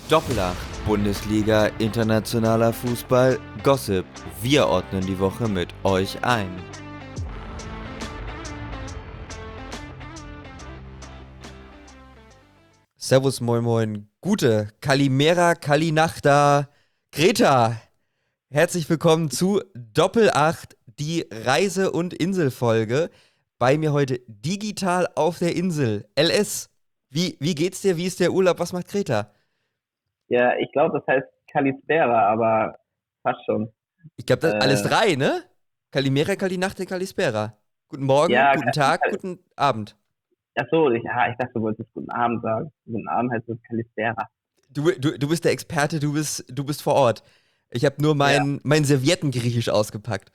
Doppelacht, Bundesliga, internationaler Fußball, Gossip. Wir ordnen die Woche mit euch ein. Servus, moin moin, gute, Kalimera, Kalinachta, Greta. Herzlich willkommen zu Doppelacht, die Reise- und Inselfolge. Bei mir heute digital auf der Insel. LS, wie geht's dir? Wie ist der Urlaub? Was macht Greta? Ja, ich glaube, das heißt Kalispera, aber fast schon. Ich glaube, das alles Äh, drei, ne? Kalimera, Kalinachte, Kalispera. Guten Morgen, ja, guten Tag, guten Abend. ach so, ich dachte, du wolltest guten Abend sagen. Guten Abend heißt es Kalispera. Du bist der Experte, du bist vor Ort. Ich habe nur Ja. mein Serviettengriechisch ausgepackt.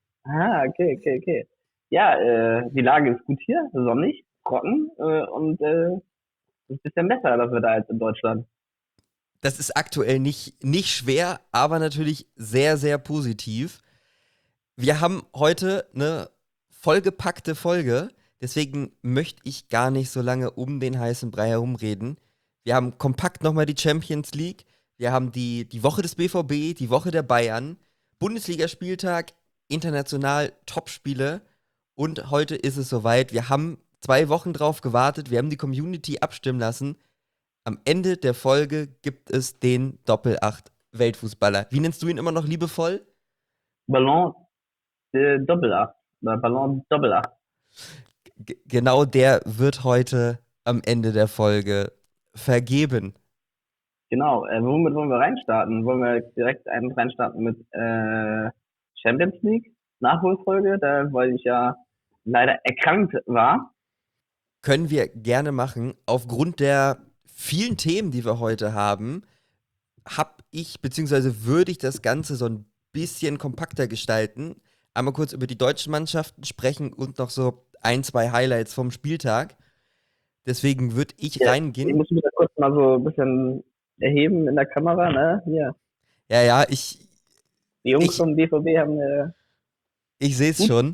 Okay. Ja, die Lage ist gut hier, sonnig, trocken und ist ein bisschen besser das Wetter als in Deutschland. Das ist aktuell nicht schwer, aber natürlich sehr, sehr positiv. Wir haben heute eine vollgepackte Folge, deswegen möchte ich gar nicht so lange um den heißen Brei herumreden. Wir haben kompakt nochmal die Champions League, wir haben die Woche des BVB, die Woche der Bayern, Bundesligaspieltag, international Topspiele und heute ist es soweit. Wir haben 2 Wochen drauf gewartet, wir haben die Community abstimmen lassen. Am Ende der Folge gibt es den Doppelacht Weltfußballer. Wie nennst du ihn immer noch liebevoll? Ballon Doppelacht. Oder Ballon Doppelacht. Genau der wird heute am Ende der Folge vergeben. Genau. Womit wollen wir reinstarten? Wollen wir direkt einen reinstarten mit Champions League Nachholfolge, da weil ich ja leider erkrankt war. Können wir gerne machen. Aufgrund der vielen Themen, die wir heute haben, beziehungsweise würde ich das Ganze so ein bisschen kompakter gestalten. Einmal kurz über die deutschen Mannschaften sprechen und noch so ein, zwei Highlights vom Spieltag. Deswegen würde ich Ja, ich reingehen. muss mich da kurz mal so ein bisschen erheben in der Kamera, ne? Hier. Ja, ja, Die Jungs ich, vom BVB haben ich sehe es gut, schon.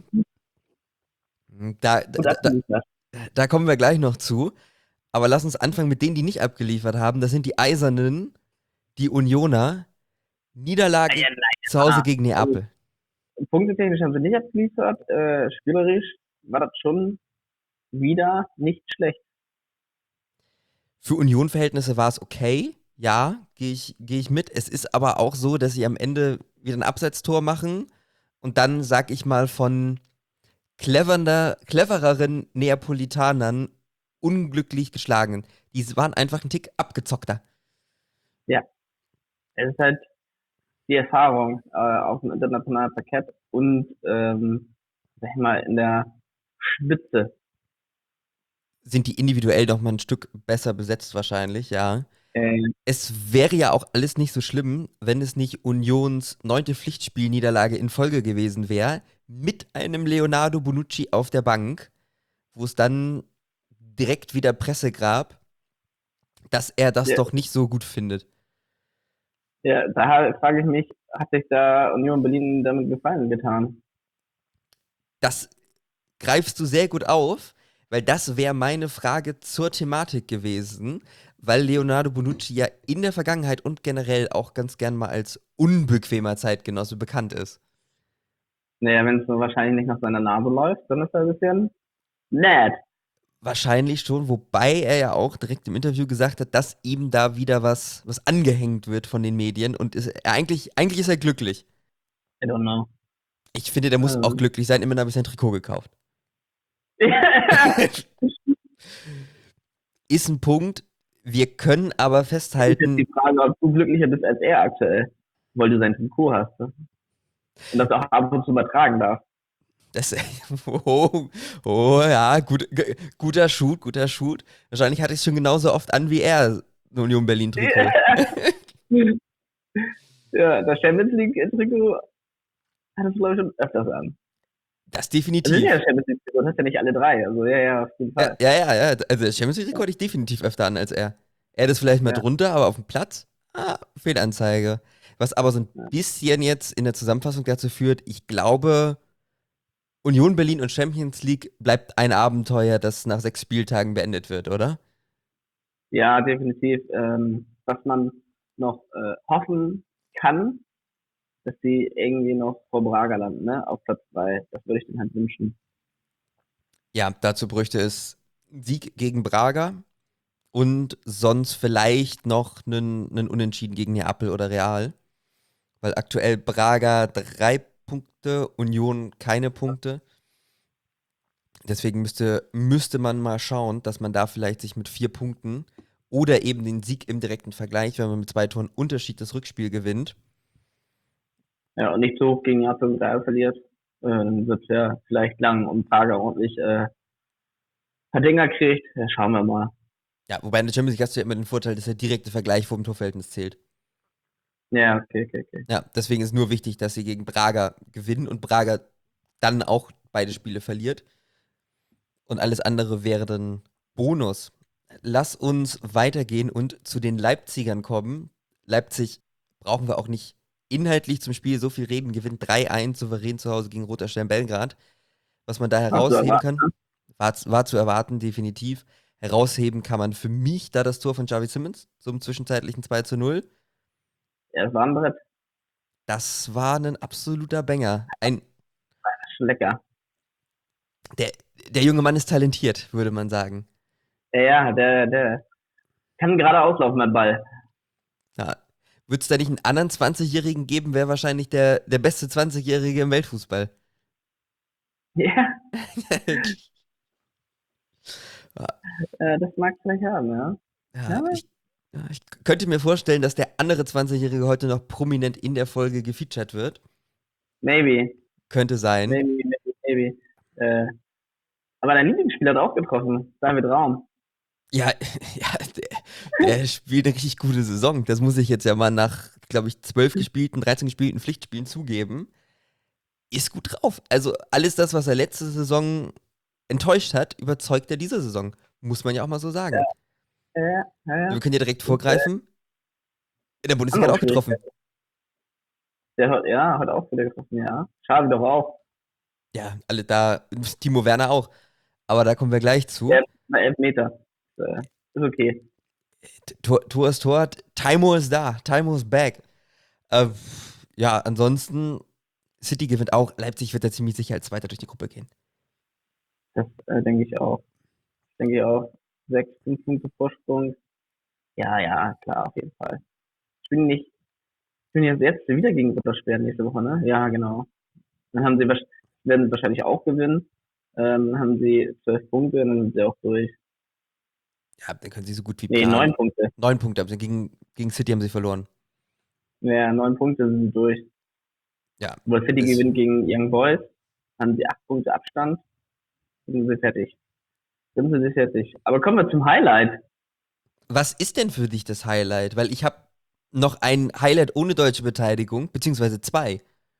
Da, gut da, da, abgeliefert. da kommen wir gleich noch zu. Aber lass uns anfangen mit denen, die nicht abgeliefert haben. Das sind die Eisernen, die Unioner. Niederlage zu Hause Ja, gegen also, Neapel. punktetechnisch haben sie nicht abgeliefert. Spielerisch war das schon wieder nicht schlecht. Für Union-Verhältnisse war es okay. Ja, geh ich mit. Es ist aber auch so, dass sie am Ende wieder ein Abseitstor machen und dann, sag ich mal, von clevereren Neapolitanern unglücklich geschlagen. Die waren einfach einen Tick abgezockter. Ja, es ist halt die Erfahrung auf dem internationalen Parkett und sag ich mal in der Spitze. Sind die individuell noch mal ein Stück besser besetzt wahrscheinlich, ja. Äh, Es wäre ja auch alles nicht so schlimm, wenn es nicht Unions 9. Pflichtspielniederlage in Folge gewesen wäre, mit einem Leonardo Bonucci auf der Bank, wo es dann direkt wieder Presse gab, dass er das ja, doch nicht so gut findet. Ja, da frage ich mich, hat sich da Union Berlin damit Gefallen getan? Das greifst du sehr gut auf, weil das wäre meine Frage zur Thematik gewesen, weil Leonardo Bonucci ja in der Vergangenheit und generell auch ganz gern mal als unbequemer Zeitgenosse bekannt ist. Naja, wenn es so wahrscheinlich nicht nach seiner Nase läuft, dann ist er ein bisschen nett. Wahrscheinlich schon, wobei er ja auch direkt im Interview gesagt hat, dass ihm da wieder was angehängt wird von den Medien und eigentlich ist er glücklich. I don't know. Ich finde, der muss auch Also, glücklich sein, immerhin habe ich sein Trikot gekauft. Ist ein Punkt, wir können aber ist jetzt festhalten, die Frage, ob du glücklicher bist als er aktuell, weil du sein Trikot hast, ne? Und das auch ab und zu übertragen darfst. das, oh, oh ja, guter Shoot, guter Shoot. Wahrscheinlich hatte ich es schon genauso oft an wie er, ein Union Berlin Trikot. Ja, das Champions League Trikot hattest du, glaube ich, schon öfters an. Das Das ist ja definitiv. das Champions League Trikot, das hast ja nicht alle drei. Also, ja, auf jeden Ja, Fall. ja, ja, ja. Also das Champions League Trikot hatte ich definitiv öfter an als er. Er das vielleicht mal Ja, drunter, aber auf dem Platz, Fehlanzeige. Was aber so ein ja. bisschen jetzt in der Zusammenfassung dazu führt, ich glaube, Union Berlin und Champions League bleibt ein Abenteuer, das nach 6 Spieltagen beendet wird, oder? Ja, definitiv. was man noch hoffen kann, dass sie irgendwie noch vor Braga landen, ne? Auf Platz 2. Das würde ich denen halt wünschen. Ja, dazu bräuchte es einen Sieg gegen Braga und sonst vielleicht noch einen Unentschieden gegen Neapel oder Real. Weil aktuell Braga 3 Punkte, Union keine Punkte. Deswegen müsste man mal schauen, dass man da vielleicht sich mit 4 Punkten oder eben den Sieg im direkten Vergleich, wenn man mit 2 Toren Unterschied das Rückspiel gewinnt. Ja, und nicht so hoch gegen Neapel und Real verliert. Dann wird es ja vielleicht lang und Braga ordentlich paar Dinger kriegt. Ja, schauen wir mal. Ja, wobei in der Champions League hast du ja immer den Vorteil, dass der direkte Vergleich vor dem Torverhältnis zählt. Ja, okay. Ja, deswegen ist nur wichtig, dass sie gegen Braga gewinnen und Braga dann auch beide Spiele verliert. Und alles andere wäre dann Bonus. Lass uns weitergehen und zu den Leipzigern kommen. Leipzig brauchen wir auch nicht inhaltlich zum Spiel so viel reden. Gewinnt 3-1 souverän zu Hause gegen Roter Stern Belgrad. Was man da herausheben kann, war zu erwarten, definitiv. Herausheben kann man für mich da das Tor von Xavi Simons zum zwischenzeitlichen 2-0. Ja, das war ein Brett. Das war ein absoluter Banger. Lecker. Der junge Mann ist talentiert, würde man sagen. Ja, der kann gerade auslaufen, der Ball. Ja. Würde es da nicht einen anderen 20-Jährigen geben, wäre wahrscheinlich der beste 20-Jährige im Weltfußball. Ja. Das mag vielleicht haben, ja. Ja, ich könnte mir vorstellen, dass der andere 20-Jährige heute noch prominent in der Folge gefeatured wird. Maybe. Könnte sein. Maybe. Aber dein Lieblingsspieler hat auch getroffen. David Raum. Ja, der spielt eine richtig gute Saison. Das muss ich jetzt ja mal nach, glaube ich, 13 gespielten Pflichtspielen zugeben. Ist gut drauf. Also alles das, was er letzte Saison enttäuscht hat, überzeugt er diese Saison. Muss man ja auch mal so sagen. Ja. Wir können ja direkt vorgreifen. In der Bundesliga hat er auch getroffen. Der hat auch wieder getroffen, ja. Xavi doch auch. Ja, alle da. Timo Werner auch. Aber da kommen wir gleich zu. Ja, 11 Meter. Ist okay. Tor ist Tor. Taimo ist da. Taimo ist back. Ja, ansonsten, City gewinnt auch. Leipzig wird da ziemlich sicher als Zweiter durch die Gruppe gehen. Das denke ich auch. 6, 5 Punkte Vorsprung. Ja, klar, auf jeden Fall. Ich bin jetzt wieder gegen Roter nächste Woche, ne? Ja, genau. Dann werden sie wahrscheinlich auch gewinnen. Dann haben sie 12 Punkte und dann sind sie auch durch. Ja, dann können sie so gut wie planen. 9 Punkte. 9 Punkte, aber gegen City haben sie verloren. Ja, 9 Punkte sind sie durch. Ja. Wo City gewinnt gegen Young Boys, haben sie 8 Punkte Abstand. Sind sie fertig. Aber kommen wir zum Highlight. Was ist denn für dich das Highlight? Weil ich habe noch ein Highlight ohne deutsche Beteiligung, beziehungsweise 2.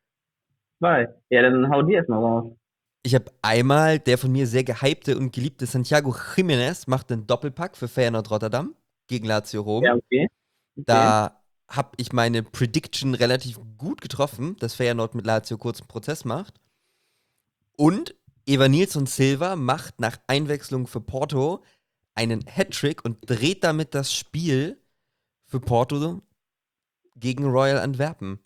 2? Ja, dann hau die erstmal raus. Ich habe einmal der von mir sehr gehypte und geliebte Santiago Jiménez macht einen Doppelpack für Feyenoord Rotterdam gegen Lazio Rom. Ja, okay. Da habe ich meine Prediction relativ gut getroffen, dass Feyenoord mit Lazio kurzen Prozess macht. Und Evanilson Silva macht nach Einwechslung für Porto einen Hattrick und dreht damit das Spiel für Porto gegen Royal Antwerpen.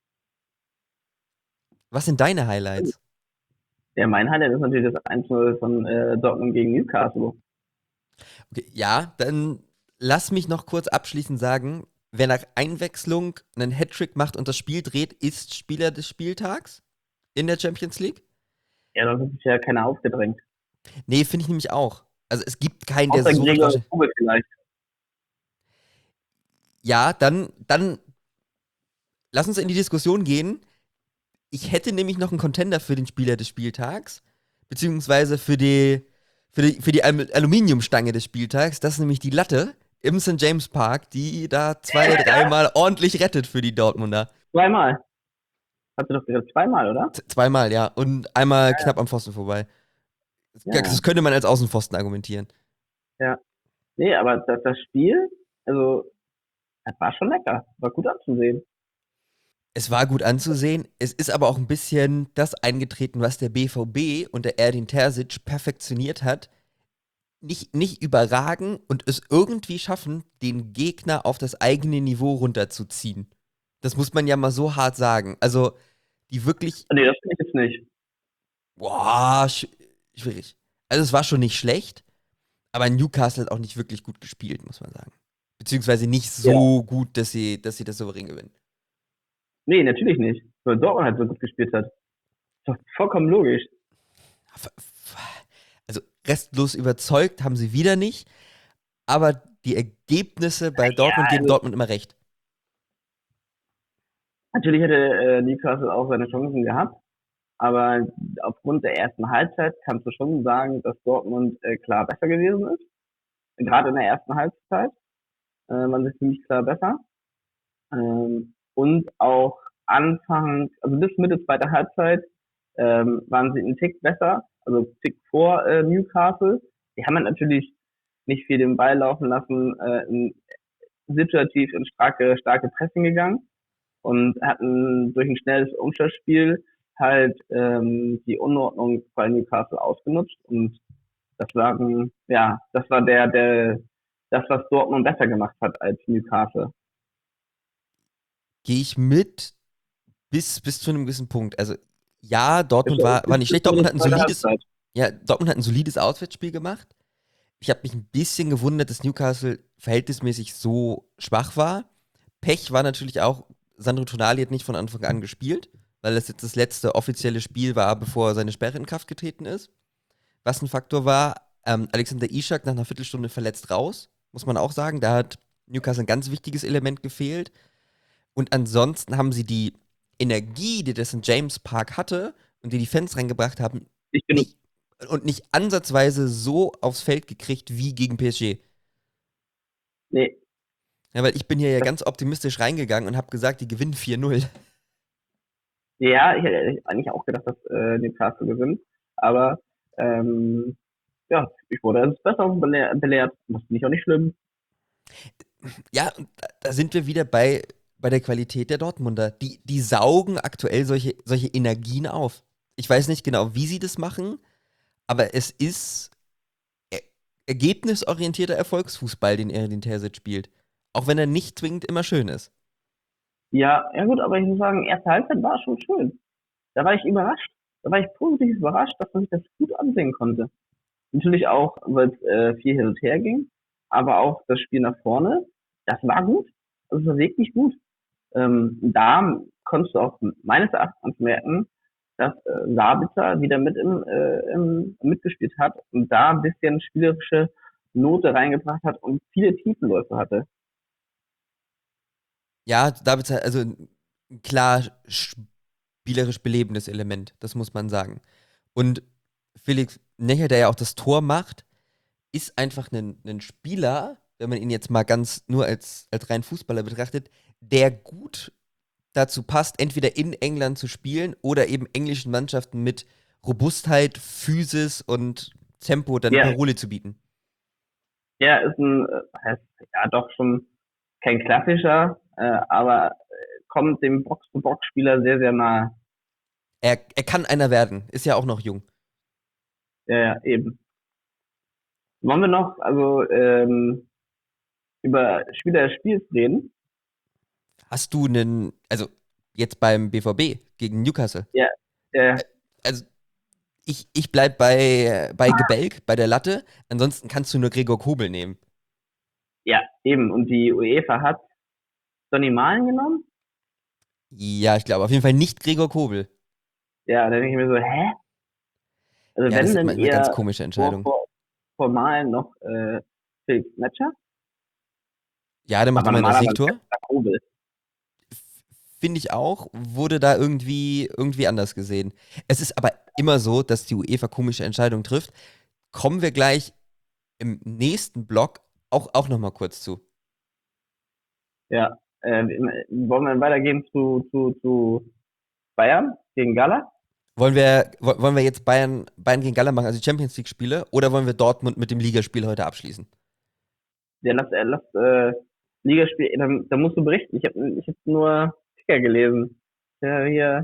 Was sind deine Highlights? Ja, mein Highlight ist natürlich das 1-0 von Dortmund gegen Newcastle. Okay, ja, dann lass mich noch kurz abschließend sagen, wer nach Einwechslung einen Hattrick macht und das Spiel dreht, ist Spieler des Spieltags in der Champions League? Ja, da wird sich ja keiner aufgedrängt. Nee, finde ich nämlich auch. Also es gibt keinen, der so... vielleicht. Ja, dann lass uns in die Diskussion gehen. Ich hätte nämlich noch einen Contender für den Spieler des Spieltags, beziehungsweise für die Aluminiumstange des Spieltags. Das ist nämlich die Latte im St. James Park, die da 2-3 Mal ordentlich rettet für die Dortmunder. 2 Mal. Hast du doch gesagt 2 Mal, oder? 2 Mal, ja. Und einmal knapp am Pfosten vorbei. Ja. Das könnte man als Außenpfosten argumentieren. Ja. Nee, aber das Spiel, also, das war schon lecker. War gut anzusehen. Es war gut anzusehen. Es ist aber auch ein bisschen das eingetreten, was der BVB und der Erdin Terzic perfektioniert hat. nicht überragen und es irgendwie schaffen, den Gegner auf das eigene Niveau runterzuziehen. Das muss man ja mal so hart sagen. Also, die wirklich, Nee, das finde ich jetzt nicht. boah, schwierig. Also, es war schon nicht schlecht, aber Newcastle hat auch nicht wirklich gut gespielt, muss man sagen. Beziehungsweise nicht Ja. so gut, dass sie das souverän gewinnen. Nee, natürlich nicht. Weil Dortmund halt so gut gespielt hat. Ist doch vollkommen logisch. Also, restlos überzeugt haben sie wieder nicht, aber die Ergebnisse bei Ja, Dortmund geben also Dortmund immer recht. natürlich hätte Newcastle auch seine Chancen gehabt, aber aufgrund der ersten Halbzeit kannst du schon sagen, dass Dortmund klar besser gewesen ist. Gerade in der ersten Halbzeit waren sie ziemlich klar besser. Und auch Anfang, also bis Mitte zweiter Halbzeit, waren sie einen Tick besser, also einen Tick vor Newcastle. Die haben halt natürlich nicht viel den Ball laufen lassen, situativ in starke Pressing gegangen und hatten durch ein schnelles Umschaltspiel halt die Unordnung bei Newcastle ausgenutzt und das war das, was Dortmund besser gemacht hat als Newcastle. Gehe ich mit bis zu einem gewissen Punkt. Also, ja, Dortmund war nicht schlecht. Bis zur zweiten Halbzeit. Dortmund hat ein solides Auswärtsspiel gemacht. Ich habe mich ein bisschen gewundert, dass Newcastle verhältnismäßig so schwach war. Pech war natürlich auch, Sandro Tonali hat nicht von Anfang an gespielt, weil das jetzt das letzte offizielle Spiel war, bevor seine Sperre in Kraft getreten ist. Was ein Faktor war, Alexander Isak nach einer Viertelstunde verletzt raus, muss man auch sagen. Da hat Newcastle ein ganz wichtiges Element gefehlt. Und ansonsten haben sie die Energie, die das in James Park hatte und die Fans reingebracht haben, Nicht genug. nicht, nicht ansatzweise so aufs Feld gekriegt wie gegen PSG. Nee, Ja, weil ich bin hier ja das, ganz optimistisch reingegangen und habe gesagt, die gewinnen 4-0. ja, ich hätte eigentlich auch gedacht, dass Newcastle gewinnt. Aber ähm, ja, ich wurde als besser belehrt. Das finde ich auch nicht schlimm. Ja, und da sind wir wieder bei der Qualität der Dortmunder. Die saugen aktuell solche Energien auf. Ich weiß nicht genau, wie sie das machen, aber es ist er ergebnisorientierter Erfolgsfußball, den Edin Terzic spielt. Auch wenn er nicht zwingend immer schön ist. Ja, ja gut, aber ich muss sagen, erste Halbzeit war schon schön. Da war ich überrascht. Da war ich positiv überrascht, dass man sich das gut ansehen konnte. Natürlich auch, weil es viel hin und her ging, aber auch das Spiel nach vorne, das war gut. Also es war wirklich gut. Da konntest du auch meines Erachtens merken, dass Sabitzer wieder mitgespielt hat und da ein bisschen spielerische Note reingebracht hat und viele Tiefenläufe hatte. Ja, David, also ein klar spielerisch belebendes Element, das muss man sagen. Und Felix Necher, der ja auch das Tor macht, ist einfach ein Spieler, wenn man ihn jetzt mal ganz nur als rein Fußballer betrachtet, der gut dazu passt, entweder in England zu spielen oder eben englischen Mannschaften mit Robustheit, Physis und Tempo dann Ja, Parole zu bieten. er ist heißt, ja doch schon kein klassischer, aber kommt dem Box-to-Box-Spieler sehr, sehr nahe. Er kann einer werden, ist ja auch noch jung. Ja, ja, eben. Wollen wir noch, über Spieler des Spiels reden? Hast du also jetzt beim BVB gegen Newcastle, Ja, äh, also ich bleib bei Gebelk, bei der Latte, ansonsten kannst du nur Gregor Kobel nehmen. ja, eben. Und die UEFA hat Sonny Malen genommen? Ja, ich glaube auf jeden Fall nicht Gregor Kobel. Ja, da denke ich mir so, hä? Also Ja, das wenn sind denn manchmal ganz eher komische vor, Entscheidungen. vor, vor Malen noch Felix Metscher, Ja, der macht aber immerhin das normalerweise Siegtor. ganz klar Kobel. Finde ich auch, wurde da irgendwie anders gesehen. Es ist aber immer so, dass die UEFA komische Entscheidungen trifft. Kommen wir gleich im nächsten Block auch nochmal kurz zu. Ja. Wollen wir weitergehen zu Bayern gegen Gala? Wollen wir jetzt Bayern gegen Gala machen, also die Champions League-Spiele, oder wollen wir Dortmund mit dem Ligaspiel heute abschließen? Ja, lass Ligaspiel, da musst du berichten. Ich hab nur Ticker gelesen. Ja, hier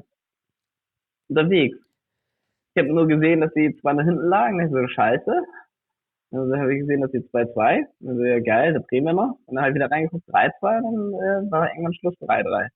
unterwegs. Ich habe nur gesehen, dass sie 2 nach hinten lagen. Ich so, scheiße. Also habe ich gesehen, dass sie 2-2. Also ja geil, da drehen wir noch. Und dann halt wieder reingeguckt, 3-2, dann war irgendwann Schluss 3-3.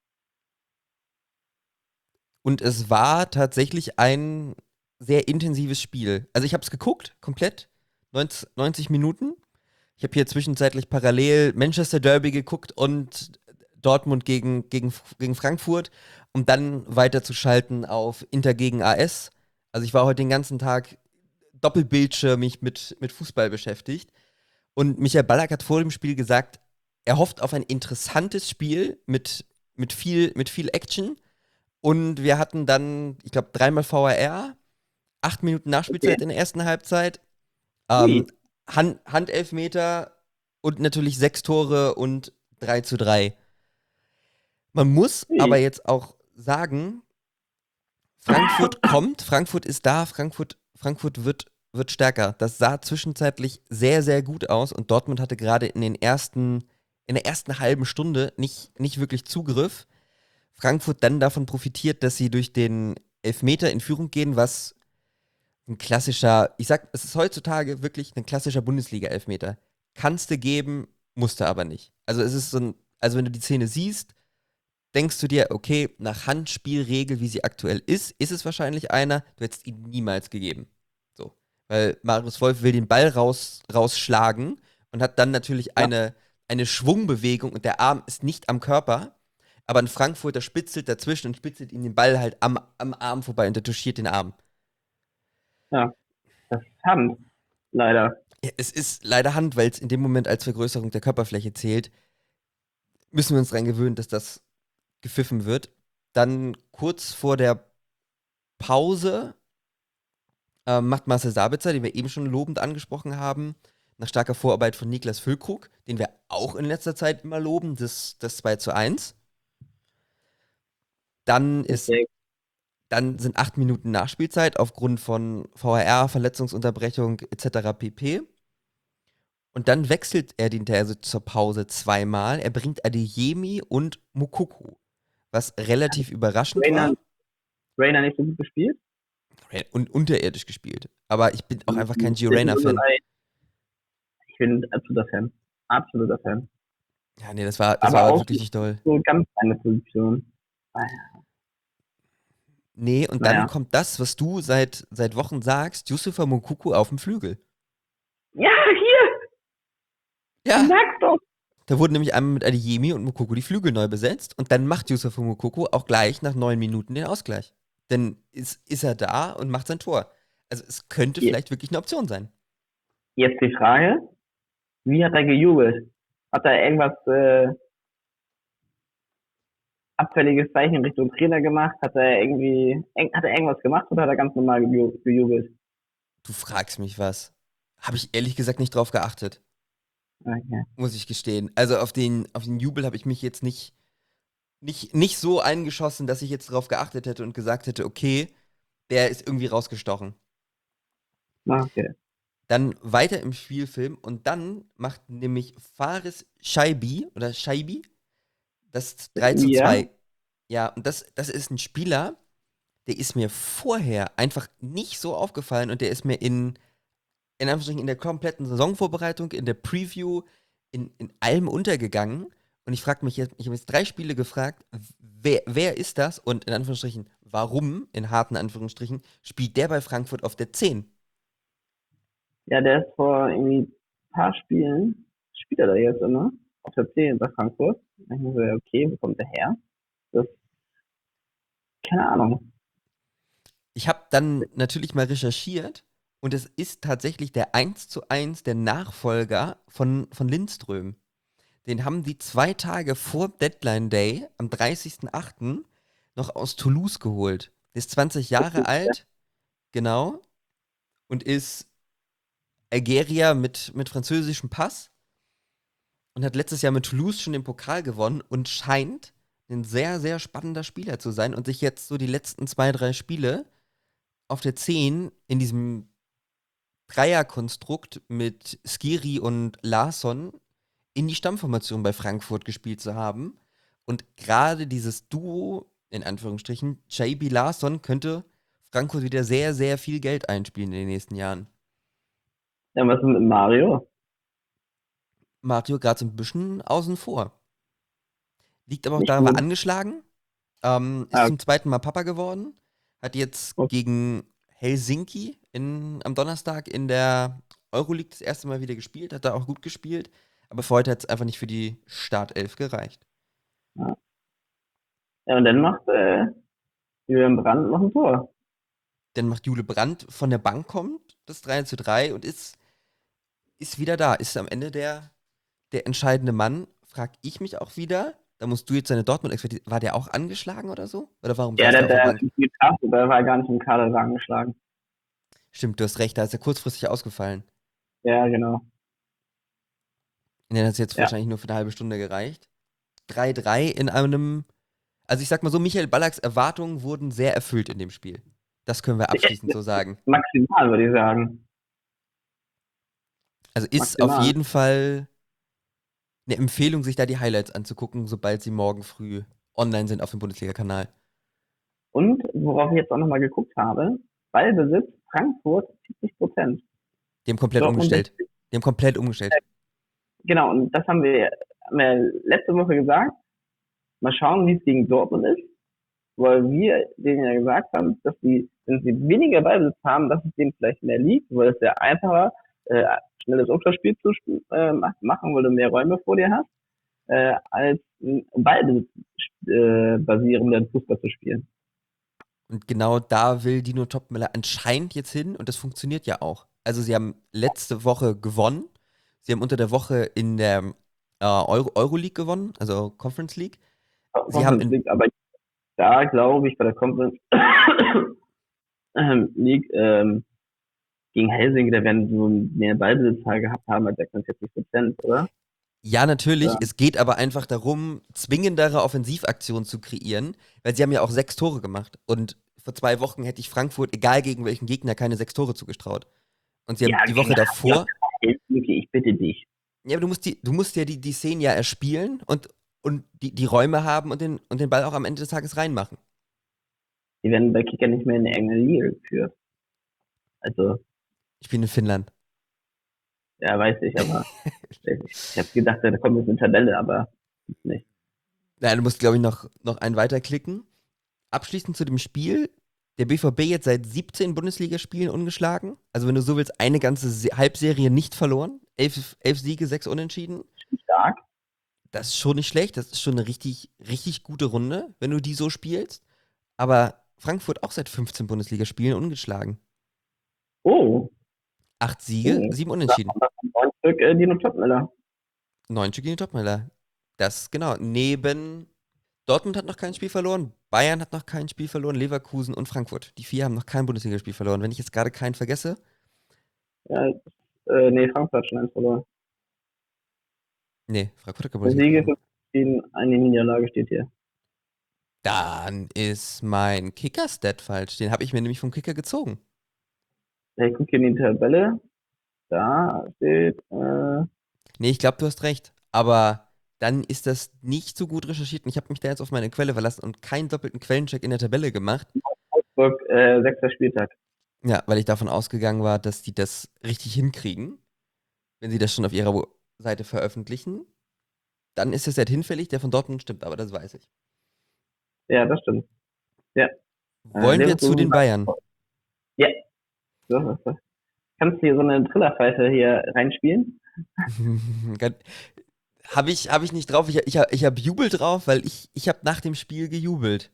Und es war tatsächlich ein sehr intensives Spiel. Also ich habe es geguckt, komplett, 90 Minuten. Ich habe hier zwischenzeitlich parallel Manchester Derby geguckt und Dortmund gegen Frankfurt, um dann weiterzuschalten auf Inter gegen AS. Also ich war heute den ganzen Tag doppelbildschirmig mit Fußball beschäftigt. Und Michael Ballack hat vor dem Spiel gesagt, er hofft auf ein interessantes Spiel mit viel Action. Und wir hatten dann, ich glaube, dreimal VAR, 8 Minuten Okay. Nachspielzeit in der ersten Halbzeit, Ui. Handelfmeter und natürlich 6 Tore und 3:3. Man muss aber Ui. jetzt auch sagen, Frankfurt ist da, Frankfurt wird stärker. Das sah zwischenzeitlich sehr, sehr gut aus und Dortmund hatte gerade in der ersten halben Stunde nicht wirklich Zugriff. Frankfurt dann davon profitiert, dass sie durch den Elfmeter in Führung gehen, was ein klassischer, ich sag, es ist heutzutage wirklich ein klassischer Bundesliga-Elfmeter. Kannst du geben, musst du aber nicht. Also es ist so ein, also wenn du die Szene siehst, denkst du dir, okay, nach Handspielregel, wie sie aktuell ist es wahrscheinlich einer, du hättest ihn niemals gegeben. So. Weil Marius Wolf will den Ball rausschlagen und hat dann natürlich Ja, eine Schwungbewegung und der Arm ist nicht am Körper, aber ein Frankfurter spitzelt dazwischen und spitzelt ihm den Ball halt am Arm vorbei und der touchiert den Arm. ja, das ist Hand, leider. Ja, es ist leider Hand, weil es in dem Moment als Vergrößerung der Körperfläche zählt. Müssen wir uns daran gewöhnen, dass das gepfiffen wird. Dann kurz vor der Pause macht Marcel Sabitzer, den wir eben schon lobend angesprochen haben, nach starker Vorarbeit von Niklas Füllkrug, den wir auch in letzter Zeit immer loben, das 2:1. Dann ist Okay. Dann sind 8 Minuten Nachspielzeit aufgrund von VAR, Verletzungsunterbrechung etc. pp. Und dann wechselt er die Interse zur Pause zweimal. Er bringt Adeyemi und Mukoko, was relativ überraschend Rainer, war Rainer nicht so gut gespielt. und unterirdisch gespielt. Aber ich bin auch einfach kein Das ist Gio-Reyna-Fan. Ich bin absoluter Fan. Absoluter Fan. Ja, nee, das war Aber aber auch wirklich nicht nicht doll. so ganz eine Position. Nee, und dann Naja. kommt das, was du seit Wochen sagst, Yusufa Mukoko auf dem Flügel. Ja, hier, Ja, sag doch. da wurden nämlich einmal mit Adeyemi und Mukoko die Flügel neu besetzt und dann macht Yusufa Mukoko auch gleich nach 9 Minuten den Ausgleich. Dann ist er da und macht sein Tor. Also es könnte Je- vielleicht wirklich eine Option sein. Jetzt die Frage, wie hat er gejubelt? Hat er irgendwas abfälliges Zeichen in Richtung Trainer gemacht? Hat er irgendwas gemacht oder hat er ganz normal gejubelt? Du fragst mich was. Habe ich ehrlich gesagt nicht drauf geachtet, Okay. muss ich gestehen. Also auf den Jubel habe ich mich jetzt nicht so eingeschossen, dass ich jetzt drauf geachtet hätte und gesagt hätte, okay, der ist irgendwie rausgestochen. Okay. Dann weiter im Spielfilm und dann macht nämlich Faris Scheibi das 3 zu Ja, 2. Ja, und das ist ein Spieler, der ist mir vorher einfach nicht so aufgefallen und der ist mir in Anführungsstrichen in der kompletten Saisonvorbereitung, in der Preview, in allem untergegangen. Und ich frage mich jetzt, ich habe jetzt 3 Spiele gefragt, wer ist das? Und in Anführungsstrichen, warum, in harten Anführungsstrichen, spielt der bei Frankfurt auf der 10? ja, der ist vor irgendwie ein paar Spielen, spielt er da jetzt immer, auf der 10 bei Frankfurt. Ich muss so, ja, okay, wo kommt der her? Das, keine Ahnung. Ich habe dann natürlich mal recherchiert und es ist tatsächlich der 1:1 der Nachfolger von Lindström. Den haben die 2 Tage vor Deadline Day, am 30.08., noch aus Toulouse geholt. Der ist 20 Jahre alt, genau, und ist Algerier mit französischem Pass und hat letztes Jahr mit Toulouse schon den Pokal gewonnen und scheint ein sehr, sehr spannender Spieler zu sein und sich jetzt so die letzten 2, 3 Spiele auf der 10 in diesem Dreierkonstrukt mit Skiri und Larsson in die Stammformation bei Frankfurt gespielt zu haben. Und gerade dieses Duo, in Anführungsstrichen, JB Larsson könnte Frankfurt wieder sehr, sehr viel Geld einspielen in den nächsten Jahren. Ja, was ist mit Mario? Mario gerade so ein bisschen außen vor. Liegt aber auch Nicht daran, war gut. angeschlagen, ist Ah, zum zweiten Mal Papa geworden, hat jetzt okay. gegen Helsinki am Donnerstag in der Euroleague das erste Mal wieder gespielt, hat da auch gut gespielt, aber für heute hat es einfach nicht für die Startelf gereicht. Ja. Ja, und dann macht Julian Brandt noch ein Tor. Dann macht Jule Brandt von der Bank kommt, das 3:3 und ist wieder da, ist am Ende der entscheidende Mann, frag ich mich auch wieder. Da musst du jetzt deine Dortmund-Expertise. War der auch angeschlagen oder so? Oder warum Ja, saß der auf der der Bank? ist viel krass, der war gar nicht im Kader, war angeschlagen. Stimmt, du hast recht, da ist er kurzfristig ausgefallen. Ja, genau. Und dann hat es jetzt Ja. wahrscheinlich nur für eine halbe Stunde gereicht. 3:3 in einem. Also ich sag mal so, Michael Ballacks Erwartungen wurden sehr erfüllt in dem Spiel. Das können wir abschließend so sagen. Maximal, würde ich sagen. Also ist auf Maximal. jeden Fall eine Empfehlung, sich da die Highlights anzugucken, sobald sie morgen früh online sind auf dem Bundesliga-Kanal. Und worauf ich jetzt auch nochmal geguckt habe, Ballbesitz Frankfurt 70%. Die haben komplett Dortmund umgestellt. 60. Die haben komplett umgestellt. Genau, und das haben wir letzte Woche gesagt. Mal schauen, wie es gegen Dortmund ist, weil wir denen ja gesagt haben, dass die, wenn sie weniger Ballbesitz haben, dass es denen vielleicht mehr liegt, weil es ja einfacher, äh, schnelles Umschaltspiel zu machen, weil du mehr Räume vor dir hast, als Ballbesitz basierenden Fußball zu spielen. Und genau da will Dino Topmöller anscheinend jetzt hin und das funktioniert ja auch. Also sie haben letzte Woche gewonnen. Sie haben unter der Woche in der Euroleague gewonnen, also Conference League. Sie haben Conference in, League, aber da glaube ich bei der Conference League gegen Helsinki, da werden so mehr Ballbesitzzahl gehabt haben als 46%, oder? ja natürlich, Ja, es geht aber einfach darum, zwingendere Offensivaktionen zu kreieren, weil sie haben ja auch 6 Tore gemacht. Und vor 2 Wochen hätte ich Frankfurt, egal gegen welchen Gegner, keine 6 Tore zugetraut. Und sie haben ja die Woche klar. Ja, davor. Helsinki, ich bitte dich. Ja, aber du musst ja die Szenen ja erspielen und die Räume haben und den Ball auch am Ende des Tages reinmachen. Die werden bei Kicker nicht mehr in der eigenen Liga geführt. Also, Ich bin in Finnland. ja, weiß ich, aber ich habe gedacht, da kommt jetzt eine Tabelle, aber nicht. Ja, du musst, glaube ich, noch einen weiterklicken. Abschließend zu dem Spiel. Der BVB jetzt seit 17 Bundesligaspielen ungeschlagen. Also, wenn du so willst, eine ganze Halbserie nicht verloren. 11 Siege, 6 Unentschieden. Stark. Das ist schon nicht schlecht. Das ist schon eine richtig, richtig gute Runde, wenn du die so spielst. Aber Frankfurt auch seit 15 Bundesligaspielen ungeschlagen. Oh, 8 Siege, oh. 7 Das Unentschieden. war ein Stück Dino Topmüller. 9 gegen die Topmüller. Das, genau. Neben Dortmund hat noch kein Spiel verloren, Bayern hat noch kein Spiel verloren, Leverkusen und Frankfurt. Die 4 haben noch kein Bundesligaspiel verloren. Wenn ich jetzt gerade keinen vergesse. Ja, nee, Frankfurt hat schon eins verloren. Nee, Frankfurt hat kein Der Bundesligaspiel Siege verloren. gegen eine Niederlage steht hier. Dann ist mein Kicker-Stat falsch. Den habe ich mir nämlich vom Kicker gezogen. Ja, ich gucke hier in die Tabelle. Da steht, Nee, ich glaube, du hast recht. Aber dann ist das nicht so gut recherchiert und ich habe mich da jetzt auf meine Quelle verlassen und keinen doppelten Quellencheck in der Tabelle gemacht. Augsburg, 6. Spieltag. Ja, weil ich davon ausgegangen war, dass die das richtig hinkriegen, wenn sie das schon auf ihrer Seite veröffentlichen. Dann ist es halt hinfällig, der von Dortmund stimmt, aber das weiß ich. Ja, das stimmt. Ja, Wollen wir zu Leverkusen. den Bayern? Ja, so ist das. Kannst du hier so eine Trillerpfeife hier reinspielen? Hab ich nicht drauf. Ich hab Jubel drauf, weil ich hab nach dem Spiel gejubelt.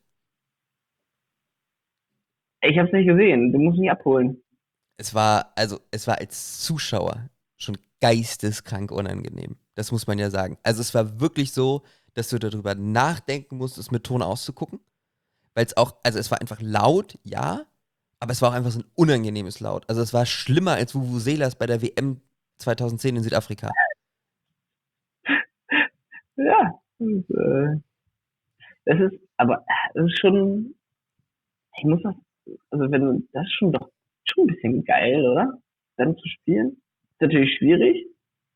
Ich habe es nicht gesehen. Du musst mich abholen. Es war als Zuschauer schon geisteskrank unangenehm. Das muss man ja sagen. Also es war wirklich so, dass du darüber nachdenken musstest, mit Ton auszugucken. Weil es auch, also es war einfach laut, ja, aber es war auch einfach so ein unangenehmes Laut. Also es war schlimmer als Vuvuzelas bei der WM 2010 in Südafrika. Ja, das ist, aber das ist schon, ich muss das, also wenn du, das ist schon doch schon ein bisschen geil, oder? Dann zu spielen. Ist natürlich schwierig,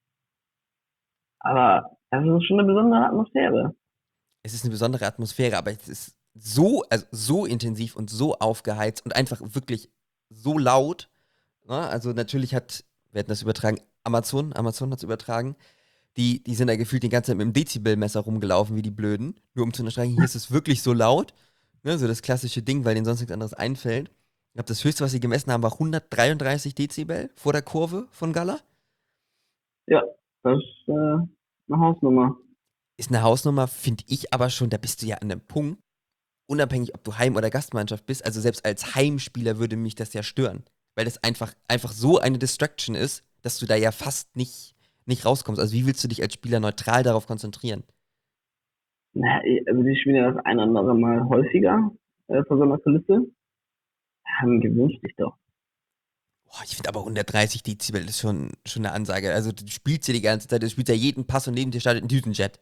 aber das ist schon eine besondere Atmosphäre. Es ist eine besondere Atmosphäre, aber es ist so, also so intensiv und so aufgeheizt und einfach wirklich so laut. Ne? Also natürlich hat wer hat das übertragen? Amazon hat es übertragen. Die sind da gefühlt die ganze Zeit mit dem Dezibelmesser rumgelaufen, wie die Blöden. Nur um zu unterstreichen, hier ist es wirklich so laut. Ne, so das klassische Ding, weil denen sonst nichts anderes einfällt. Ich glaube, das höchste, was sie gemessen haben, war 133 Dezibel vor der Kurve von Gala. Ja, das ist eine Hausnummer. Ist eine Hausnummer, finde ich aber schon, da bist du ja an einem Punkt, unabhängig, ob du Heim- oder Gastmannschaft bist, also selbst als Heimspieler würde mich das ja stören, weil das einfach so eine Distraction ist, dass du da ja fast nicht rauskommst. Also wie willst du dich als Spieler neutral darauf konzentrieren? Na, also die spielen ja das ein oder andere Mal häufiger vor so einer Kulisse. Haben gewünscht dich doch. Boah, ich finde aber 130 Dezibel ist schon eine Ansage. Also du spielst ja die ganze Zeit, du spielst ja jeden Pass und neben dir startet ein Düsenjet.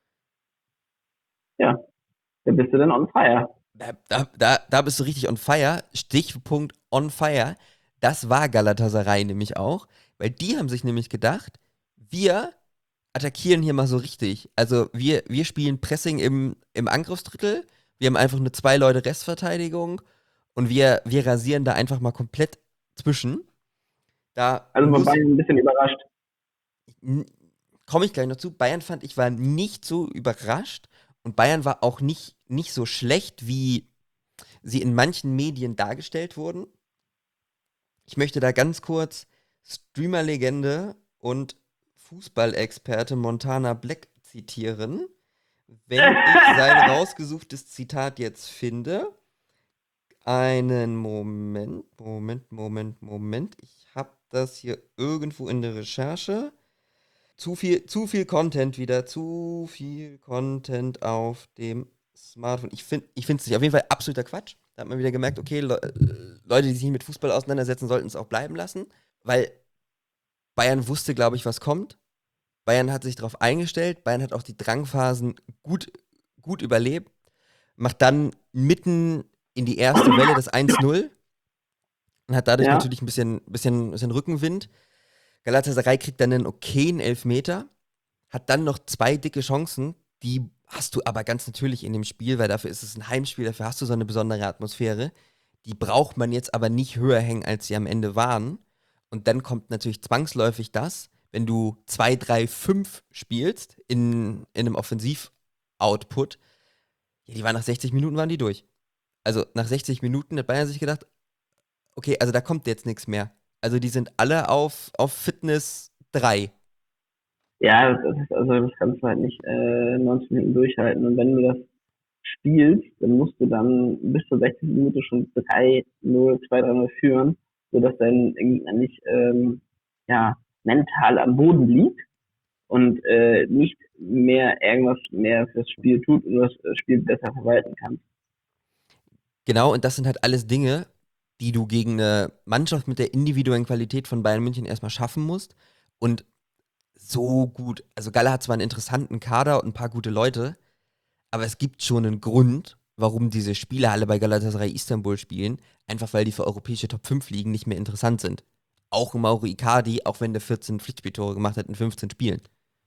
Ja, da bist du dann on fire. Da bist du richtig on fire. Stichpunkt on fire. Das war Galatasaray nämlich auch, weil die haben sich nämlich gedacht, wir attackieren hier mal so richtig. Also wir spielen Pressing im Angriffsdrittel, wir haben einfach nur 2 Leute Restverteidigung und wir rasieren da einfach mal komplett zwischen. Da Also war muss, Bayern ein bisschen überrascht. komme ich gleich noch zu. Bayern fand ich war nicht so überrascht und Bayern war auch nicht so schlecht, wie sie in manchen Medien dargestellt wurden. Ich möchte da ganz kurz Streamer-Legende und Fußballexperte Montana Black zitieren. Wenn ich sein rausgesuchtes Zitat jetzt finde, einen Moment. Ich habe das hier irgendwo in der Recherche. Zu viel Content wieder, zu viel Content auf dem Smartphone. Ich finde es nicht. Auf jeden Fall absoluter Quatsch. Da hat man wieder gemerkt, okay, Leute, die sich nicht mit Fußball auseinandersetzen, sollten es auch bleiben lassen. Weil Bayern wusste, glaube ich, was kommt. Bayern hat sich darauf eingestellt. Bayern hat auch die Drangphasen gut überlebt. Macht dann mitten in die erste Welle das 1-0 und hat dadurch Ja, natürlich ein bisschen Rückenwind. Galatasaray kriegt dann einen okayen Elfmeter, hat dann noch 2 dicke Chancen, die hast du aber ganz natürlich in dem Spiel, weil dafür ist es ein Heimspiel, dafür hast du so eine besondere Atmosphäre. Die braucht man jetzt aber nicht höher hängen, als sie am Ende waren. Und dann kommt natürlich zwangsläufig das, wenn du 2-3-5 spielst in einem Offensiv-Output, ja, die waren nach 60 Minuten waren die durch. Also nach 60 Minuten hat Bayern sich gedacht, okay, also da kommt jetzt nichts mehr. Also die sind alle auf Fitness 3. ja, das kannst du halt nicht 90 Minuten durchhalten. Und wenn du das spielst, dann musst du dann bis zur 60. Minute schon 3-0, 2-3-0 führen, sodass dein Gegner nicht ja, mental am Boden liegt und nicht mehr irgendwas mehr fürs Spiel tut und das Spiel besser verwalten kann. Genau, und das sind halt alles Dinge, die du gegen eine Mannschaft mit der individuellen Qualität von Bayern München erstmal schaffen musst. Und so gut, also Gala hat zwar einen interessanten Kader und ein paar gute Leute, aber es gibt schon einen Grund, warum diese Spieler alle bei Galatasaray Istanbul spielen, einfach weil die für europäische Top 5 Ligen nicht mehr interessant sind. Auch Mauro Icardi, auch wenn der 14 Pflichtspieltore gemacht hat in 15 Spielen.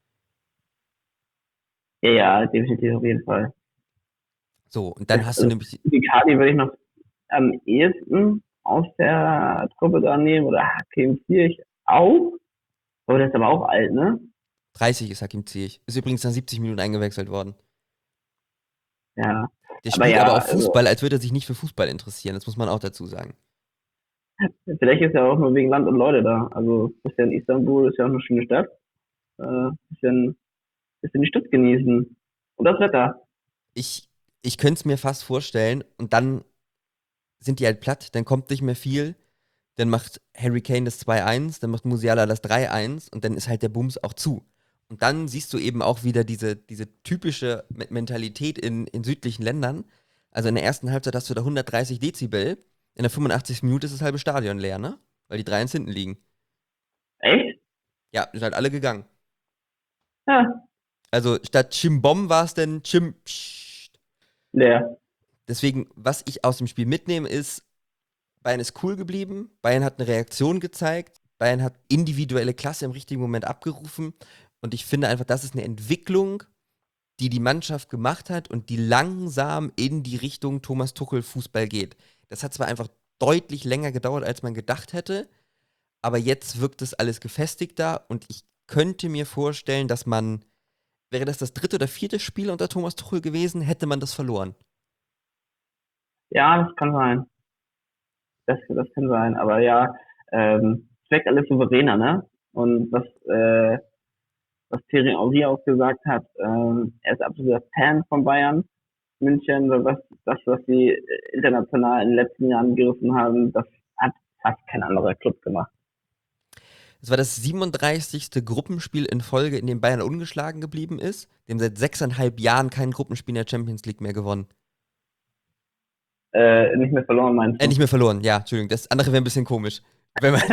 Ja, ja, definitiv auf jeden Fall. So, und dann hast du Also, nämlich, die Kadi würde ich noch am ehesten aus der Truppe da nehmen oder Hakim Ziyech auch. Aber der ist aber auch alt, ne? 30 ist Hakim Ziyech. Ist übrigens nach 70 Minuten eingewechselt worden. Ja. Der Aber spielt aber ja, auch also, Fußball, als würde er sich nicht für Fußball interessieren. Das muss man auch dazu sagen. vielleicht ist er auch nur wegen Land und Leute da. Also, ist ja in Istanbul, ist ja auch eine schöne Stadt. Bisschen, bisschen die Stadt genießen. Und das Wetter. Ich könnte es mir fast vorstellen und dann sind die halt platt, dann kommt nicht mehr viel. Dann macht Harry Kane das 2-1, dann macht Musiala das 3-1 und dann ist halt der Bums auch zu. Und dann siehst du eben auch wieder diese typische Mentalität in südlichen Ländern. Also in der ersten Halbzeit hast du da 130 Dezibel, in der 85. Minute ist das halbe Stadion leer, ne? Weil die 3-1 hinten liegen. Echt? Ja, sind halt alle gegangen. Ja, Also statt Chimbom war es dann Chim. Psst. leer. Deswegen, was ich aus dem Spiel mitnehme, ist, Bayern ist cool geblieben, Bayern hat eine Reaktion gezeigt, Bayern hat individuelle Klasse im richtigen Moment abgerufen und ich finde einfach, das ist eine Entwicklung, die die Mannschaft gemacht hat und die langsam in die Richtung Thomas Tuchel Fußball geht. Das hat zwar einfach deutlich länger gedauert, als man gedacht hätte, aber jetzt wirkt es alles gefestigter und ich könnte mir vorstellen, dass wäre das dritte oder vierte Spiel unter Thomas Tuchel gewesen, hätte man das verloren. Ja, das kann sein. Das kann sein. Aber ja, es wirkt alles souveräner, ne? Und was Thierry Henry auch gesagt hat, er ist absoluter Fan von Bayern München, so was sie international in den letzten Jahren gerissen haben, das hat fast kein anderer Club gemacht. Es war das 37. Gruppenspiel in Folge, in dem Bayern ungeschlagen geblieben ist. Dem seit 6,5 Jahren kein Gruppenspiel in der Champions League mehr gewonnen. Nicht mehr verloren, meinst du? Nicht mehr verloren, ja, Entschuldigung. Das andere wäre ein bisschen komisch. Wenn man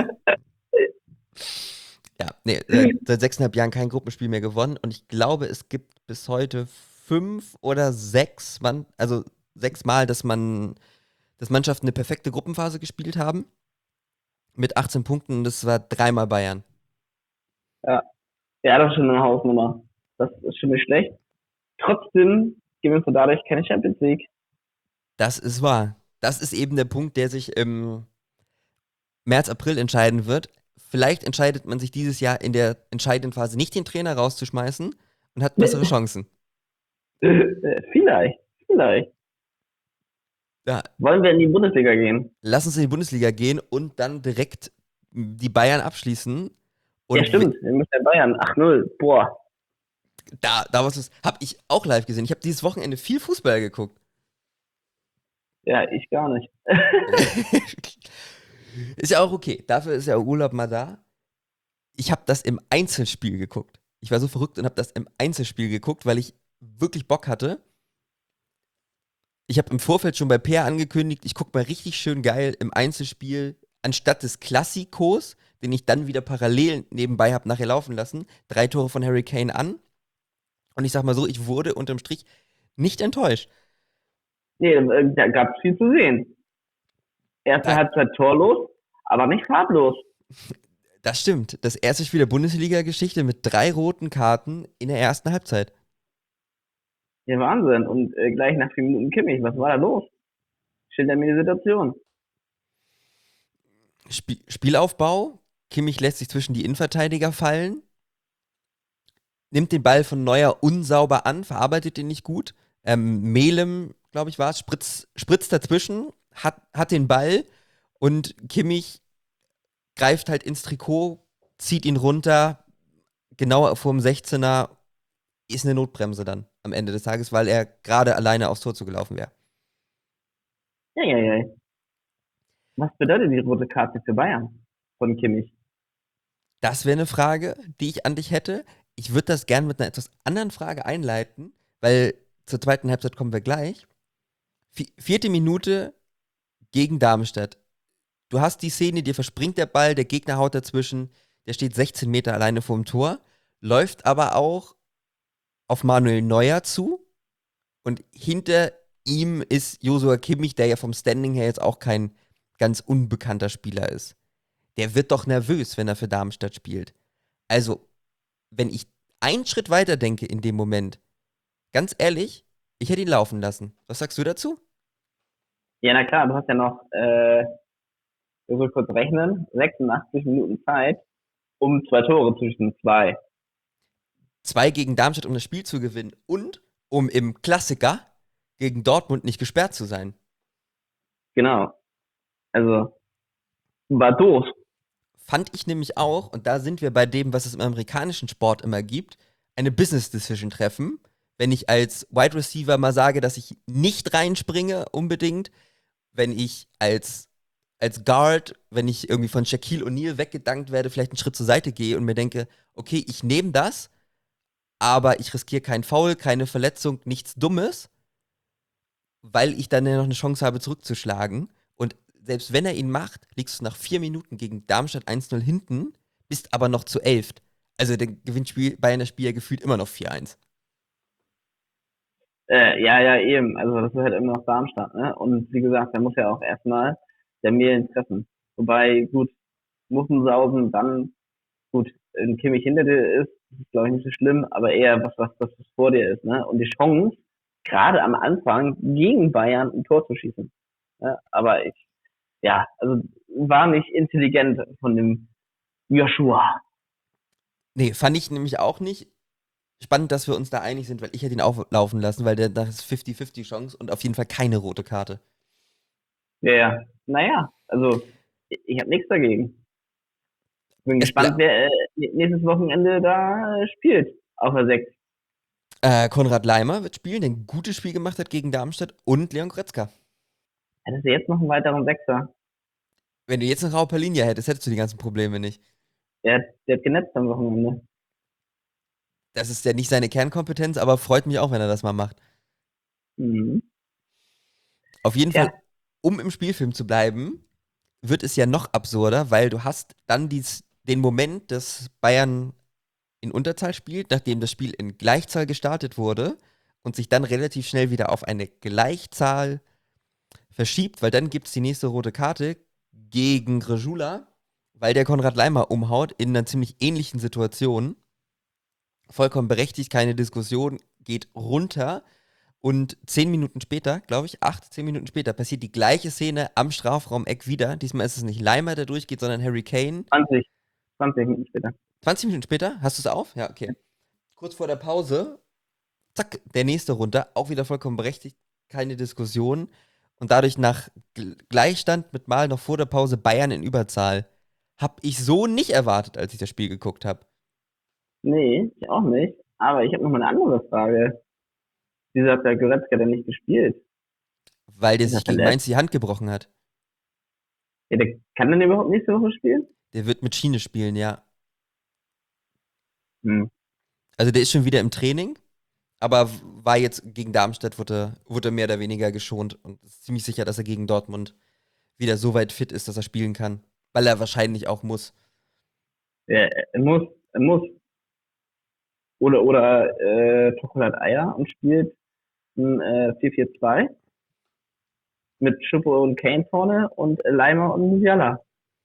ja, nee, seit 6,5 Jahren kein Gruppenspiel mehr gewonnen. Und ich glaube, es gibt bis heute 5 oder 6, also 6 Mal, dass Mannschaften eine perfekte Gruppenphase gespielt haben. Mit 18 Punkten und das war 3-mal Bayern. Ja. Ja, das ist schon eine Hausnummer. Das ist schon nicht schlecht. Trotzdem gewinnst du dadurch keine Champions League. Das ist wahr. Das ist eben der Punkt, der sich im März, April entscheiden wird. Vielleicht entscheidet man sich dieses Jahr in der entscheidenden Phase nicht, den Trainer rauszuschmeißen und hat bessere Chancen. Vielleicht. Ja. Wollen wir in die Bundesliga gehen? Lass uns in die Bundesliga gehen und dann direkt die Bayern abschließen. Und ja, stimmt. Wir müssen ja Bayern. 8-0. Boah. Da was ist. Hab ich auch live gesehen. Ich habe dieses Wochenende viel Fußball geguckt. Ja, ich gar nicht. Ist ja auch okay. Dafür ist ja Urlaub mal da. Ich habe das im Einzelspiel geguckt. Ich war so verrückt und habe das im Einzelspiel geguckt, weil ich wirklich Bock hatte. Ich habe im Vorfeld schon bei Peer angekündigt, ich gucke mal richtig schön geil im Einzelspiel, anstatt des Klassikos, den ich dann wieder parallel nebenbei habe nachher laufen lassen, 3 Tore von Harry Kane an. Und ich sag mal so, ich wurde unterm Strich nicht enttäuscht. Nee, da gab es viel zu sehen. Erste Halbzeit torlos, aber nicht farblos. Das stimmt. Das erste Spiel der Bundesliga-Geschichte mit 3 roten Karten in der ersten Halbzeit. Ja, Wahnsinn. Und gleich nach 4 Minuten Kimmich. Was war da los? Schilder mir die Situation. Spielaufbau. Kimmich lässt sich zwischen die Innenverteidiger fallen. Nimmt den Ball von Neuer unsauber an, verarbeitet ihn nicht gut. Melem, glaube ich, war es, spritzt dazwischen, hat den Ball und Kimmich greift halt ins Trikot, zieht ihn runter, genau vorm 16er, ist eine Notbremse dann am Ende des Tages, weil er gerade alleine aufs Tor zugelaufen wäre. Ja. Was bedeutet die rote Karte für Bayern von Kimmich? Das wäre eine Frage, die ich an dich hätte. Ich würde das gerne mit einer etwas anderen Frage einleiten, weil zur zweiten Halbzeit kommen wir gleich. 4. Minute gegen Darmstadt. Du hast die Szene, dir verspringt der Ball, der Gegner haut dazwischen, der steht 16 Meter alleine vorm Tor, läuft aber auch auf Manuel Neuer zu und hinter ihm ist Joshua Kimmich, der ja vom Standing her jetzt auch kein ganz unbekannter Spieler ist. Der wird doch nervös, wenn er für Darmstadt spielt. Also, wenn ich einen Schritt weiter denke in dem Moment, ganz ehrlich, ich hätte ihn laufen lassen. Was sagst du dazu? Ja, na klar, du hast ja noch, ich soll kurz rechnen, 86 Minuten Zeit, um 2 Tore zu schießen. 2. 2 gegen Darmstadt, um das Spiel zu gewinnen und um im Klassiker gegen Dortmund nicht gesperrt zu sein. Genau. Also, war doof. Fand ich nämlich auch, und da sind wir bei dem, was es im amerikanischen Sport immer gibt, eine Business Decision treffen. Wenn ich als Wide Receiver mal sage, dass ich nicht reinspringe unbedingt, wenn ich als Guard, wenn ich irgendwie von Shaquille O'Neal weggedankt werde, vielleicht einen Schritt zur Seite gehe und mir denke, okay, ich nehme das, aber ich riskiere keinen Foul, keine Verletzung, nichts Dummes, weil ich dann ja noch eine Chance habe, zurückzuschlagen. Und selbst wenn er ihn macht, liegst du nach 4 Minuten gegen Darmstadt 1-0 hinten, bist aber noch zu 11. Also der gewinnt Bayern das Spiel ja gefühlt immer noch 4-1. Ja, eben. Also das ist halt immer noch Darmstadt, ne? Und wie gesagt, der muss ja auch erstmal der Mehlen treffen. Wobei, gut, Muffensausen, dann, gut, ein Kimmich hinter dir ist, das ist glaube ich nicht so schlimm, aber eher was vor dir ist, ne? Und die Chance, gerade am Anfang gegen Bayern ein Tor zu schießen. Ne? Aber also war nicht intelligent von dem Joshua. Nee, fand ich nämlich auch nicht. Spannend, dass wir uns da einig sind, weil ich hätte ihn auflaufen lassen, weil das ist 50-50 Chance und auf jeden Fall keine rote Karte. Ja, ja. Naja, also ich habe nichts dagegen. Bin Es gespannt, wer nächstes Wochenende da spielt auf der 6. Konrad Leimer wird spielen, der ein gutes Spiel gemacht hat gegen Darmstadt und Leon Goretzka. Hättest du jetzt noch einen weiteren Sechser? Wenn du jetzt eine raue Linie hättest, hättest du die ganzen Probleme nicht. Der hat genetzt am Wochenende. Das ist ja nicht seine Kernkompetenz, aber freut mich auch, wenn er das mal macht. Mhm. Auf jeden Ja. Fall, um im Spielfilm zu bleiben, wird es ja noch absurder, weil du hast dann den Moment, dass Bayern in Unterzahl spielt, nachdem das Spiel in Gleichzahl gestartet wurde und sich dann relativ schnell wieder auf eine Gleichzahl verschiebt, weil dann gibt es die nächste rote Karte gegen Grajula, weil der Konrad Leimer umhaut in einer ziemlich ähnlichen Situation. Vollkommen berechtigt, keine Diskussion, geht runter und 10 Minuten später, glaube ich, 10 Minuten später, passiert die gleiche Szene am Strafraum-Eck wieder. Diesmal ist es nicht Leimer, der durchgeht, sondern Harry Kane. 20 Minuten später. 20 Minuten später? Hast du es auf? Ja, okay. Kurz vor der Pause, zack, der nächste runter, auch wieder vollkommen berechtigt, keine Diskussion. Und dadurch nach Gleichstand mit Mal noch vor der Pause Bayern in Überzahl. Hab ich so nicht erwartet, als ich das Spiel geguckt habe. Nee, ich auch nicht. Aber ich habe noch mal eine andere Frage. Wieso hat der Goretzka denn nicht gespielt? Weil der Ist er sich gegen verletzt? Mainz die Hand gebrochen hat. Ja, der kann dann überhaupt nächste Woche spielen? Der wird mit Schiene spielen, ja. Hm. Also der ist schon wieder im Training, aber war jetzt gegen Darmstadt, wurde mehr oder weniger geschont und ist ziemlich sicher, dass er gegen Dortmund wieder so weit fit ist, dass er spielen kann. Weil er wahrscheinlich auch muss. Ja, er muss. Oder Tuchel hat Eier und spielt ein 4-4-2 mit Schuppe und Kane vorne und Leimer und Musiala.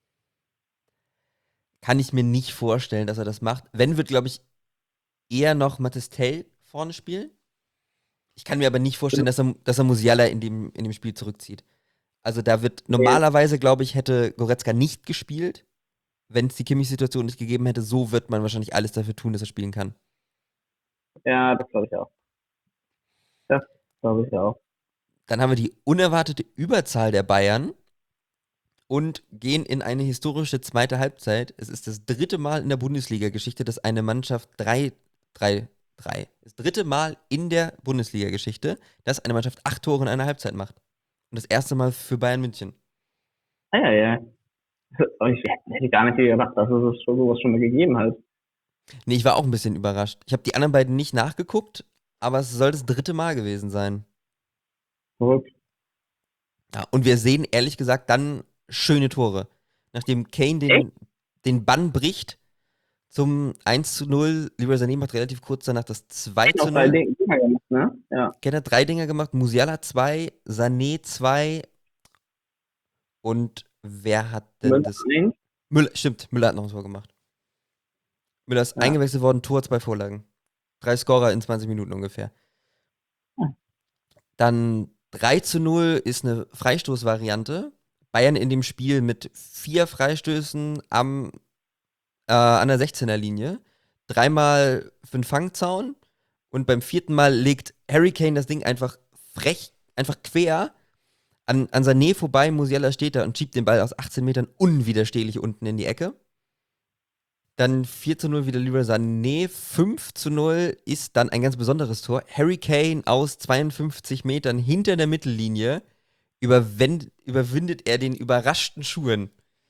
Kann ich mir nicht vorstellen, dass er das macht. Wenn, wird, glaube ich, eher noch Mathys Tel vorne spielen. Ich kann mir aber nicht vorstellen, dass er Musiala in dem Spiel zurückzieht. Also da wird normalerweise, glaube ich, hätte Goretzka nicht gespielt, wenn es die Kimmich-Situation nicht gegeben hätte. So wird man wahrscheinlich alles dafür tun, dass er spielen kann. Ja, das glaube ich auch. Das glaube ich auch. Dann haben wir die unerwartete Überzahl der Bayern und gehen in eine historische zweite Halbzeit. Es ist das dritte Mal in der Bundesliga-Geschichte, dass eine Mannschaft das dritte Mal in der Bundesliga-Geschichte, dass eine Mannschaft 8 Tore in einer Halbzeit macht. Und das erste Mal für Bayern München. Ah, ja, ja. Ich hätte gar nicht gedacht, dass es sowas schon mal gegeben hat. Nee, ich war auch ein bisschen überrascht. Ich habe die anderen beiden nicht nachgeguckt, aber es soll das dritte Mal gewesen sein. Verrückt. Ja, und wir sehen ehrlich gesagt dann schöne Tore. Nachdem Kane Echt? den Bann bricht zum 1:0, Leroy Sané macht relativ kurz danach das Noch 3 2:0. Dinger gemacht, ne? Ja. Kane hat 3 Dinger gemacht, Musiala 2, Sané 2 und wer hat denn Müller das? 1. Müller hat noch ein Tor gemacht. Müller ist Ja. eingewechselt worden, Tor, 2 Vorlagen. 3 Scorer in 20 Minuten ungefähr. Hm. Dann 3:0 ist eine Freistoßvariante. Bayern in dem Spiel mit 4 Freistößen an der 16er Linie. 3-mal für den Fangzaun. Und beim 4. Mal legt Harry Kane das Ding einfach frech, einfach quer an Sané vorbei. Musiala steht da und schiebt den Ball aus 18 Metern unwiderstehlich unten in die Ecke. Dann 4:0 wieder Leroy Sané. 5:0 ist dann ein ganz besonderes Tor. Harry Kane aus 52 Metern hinter der Mittellinie überwindet er den überraschten Schuhen.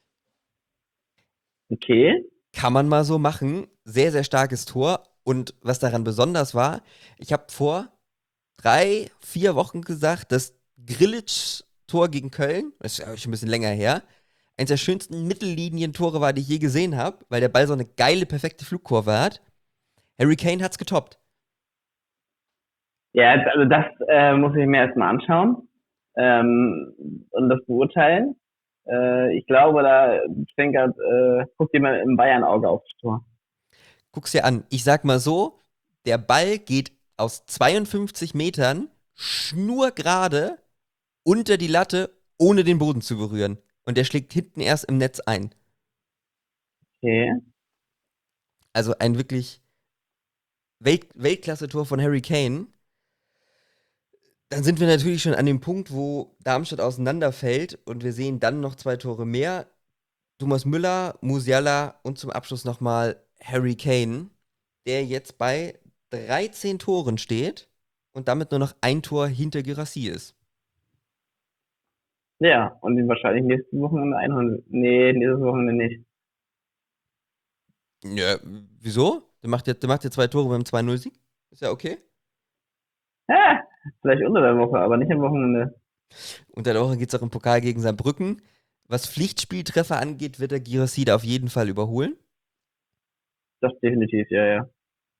Okay. Kann man mal so machen. Sehr, sehr starkes Tor. Und was daran besonders war, ich habe vor 3-4 Wochen gesagt, das Grillitsch-Tor gegen Köln, das ist ja schon ein bisschen länger her, eines der schönsten Mittellinientore war, die ich je gesehen habe, weil der Ball so eine geile, perfekte Flugkurve hat. Harry Kane hat's getoppt. Ja, also das muss ich mir erstmal anschauen und das beurteilen. Ich glaube, da stänkert, guckt jemand im Bayern-Auge aufs Tor. Guck's dir an. Ich sag mal so, der Ball geht aus 52 Metern schnurgerade unter die Latte, ohne den Boden zu berühren. Und der schlägt hinten erst im Netz ein. Okay. Also ein wirklich Weltklasse-Tor von Harry Kane. Dann sind wir natürlich schon an dem Punkt, wo Darmstadt auseinanderfällt und wir sehen dann noch 2 Tore mehr. Thomas Müller, Musiala und zum Abschluss nochmal Harry Kane, der jetzt bei 13 Toren steht und damit nur noch ein Tor hinter Guirassy ist. Ja, und ihn wahrscheinlich nächstes Wochenende einholen. Nee, nächstes Wochenende nicht. Ja, wieso? Der macht ja 2 Tore beim 2-0-Sieg. Ist ja okay. Ja, vielleicht unter der Woche, aber nicht am Wochenende. Unter der Woche geht es auch im Pokal gegen Saarbrücken. Was Pflichtspieltreffer angeht, wird der Guirassy da auf jeden Fall überholen. Das definitiv, ja, ja.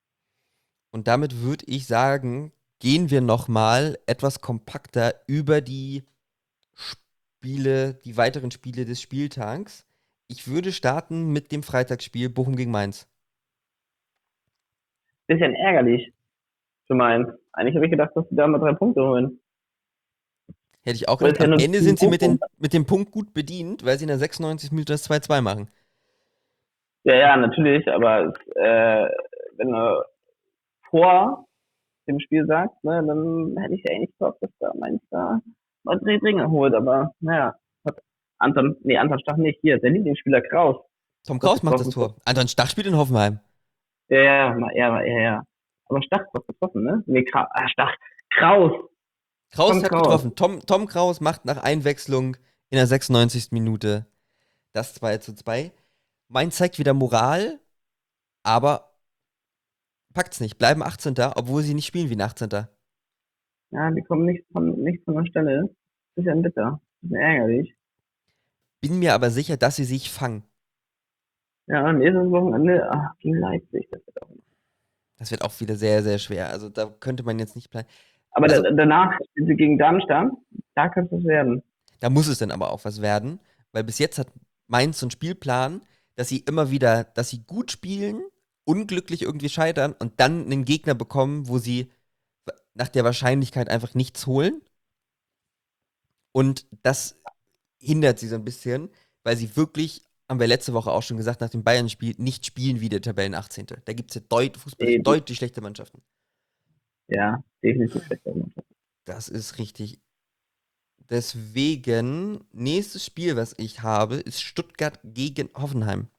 Und damit würde ich sagen, gehen wir nochmal etwas kompakter über die Spiele, die weiteren Spiele des Spieltags. Ich würde starten mit dem Freitagsspiel Bochum gegen Mainz. Bisschen ärgerlich für Mainz. Eigentlich habe ich gedacht, dass sie da mal 3 Punkte holen. Hätte ich auch Weil gedacht. es ja Am nur Ende gegen sind sie mit, Bochum. mit dem Punkt gut bedient, weil sie in der 96. Minute das 2-2 machen. Ja, ja, natürlich, aber wenn du vor dem Spiel sagst, ne, dann hätte ich ja eigentlich gehofft, dass da Mainz da mal 3 Dinge holt, aber naja, hat Anton Stach nicht. Hier, der Lieblingsspieler Kraus. Tom Das Kraus macht das getroffen. Tor. Anton Stach spielt in Hoffenheim. Ja, ja. Aber Stach hat doch getroffen, ne? Nee, Kraus. Kraus Tom hat Kraus. getroffen. Tom Kraus macht nach Einwechslung in der 96. Minute das 2-2. Mainz zeigt wieder Moral, aber packt's nicht. Bleiben 18. obwohl sie nicht spielen wie ein 18. Ja, die kommen nicht von der Stelle. Bisschen bitter. Bisschen ärgerlich. Bin mir aber sicher, dass sie sich fangen. Ja, nächstes Wochenende, gegen Leipzig. Das wird auch wieder sehr, sehr schwer. Also da könnte man jetzt nicht planen. Aber Also danach spielen sie gegen Darmstadt. Da könnte es werden. da muss es dann aber auch was werden, weil bis jetzt hat Mainz so einen Spielplan, dass sie immer wieder, dass sie gut spielen, unglücklich irgendwie scheitern und dann einen Gegner bekommen, wo sie nach der Wahrscheinlichkeit einfach nichts holen. Und das hindert sie so ein bisschen, weil sie wirklich, haben wir letzte Woche auch schon gesagt, nach dem Bayern-Spiel nicht spielen wie der Tabellen 18. Da gibt es ja fußballerisch Eben. deutlich schlechte Mannschaften. Ja, definitiv schlechter Mannschaft. Das ist richtig. Deswegen, nächstes Spiel, was ich habe, ist Stuttgart gegen Hoffenheim.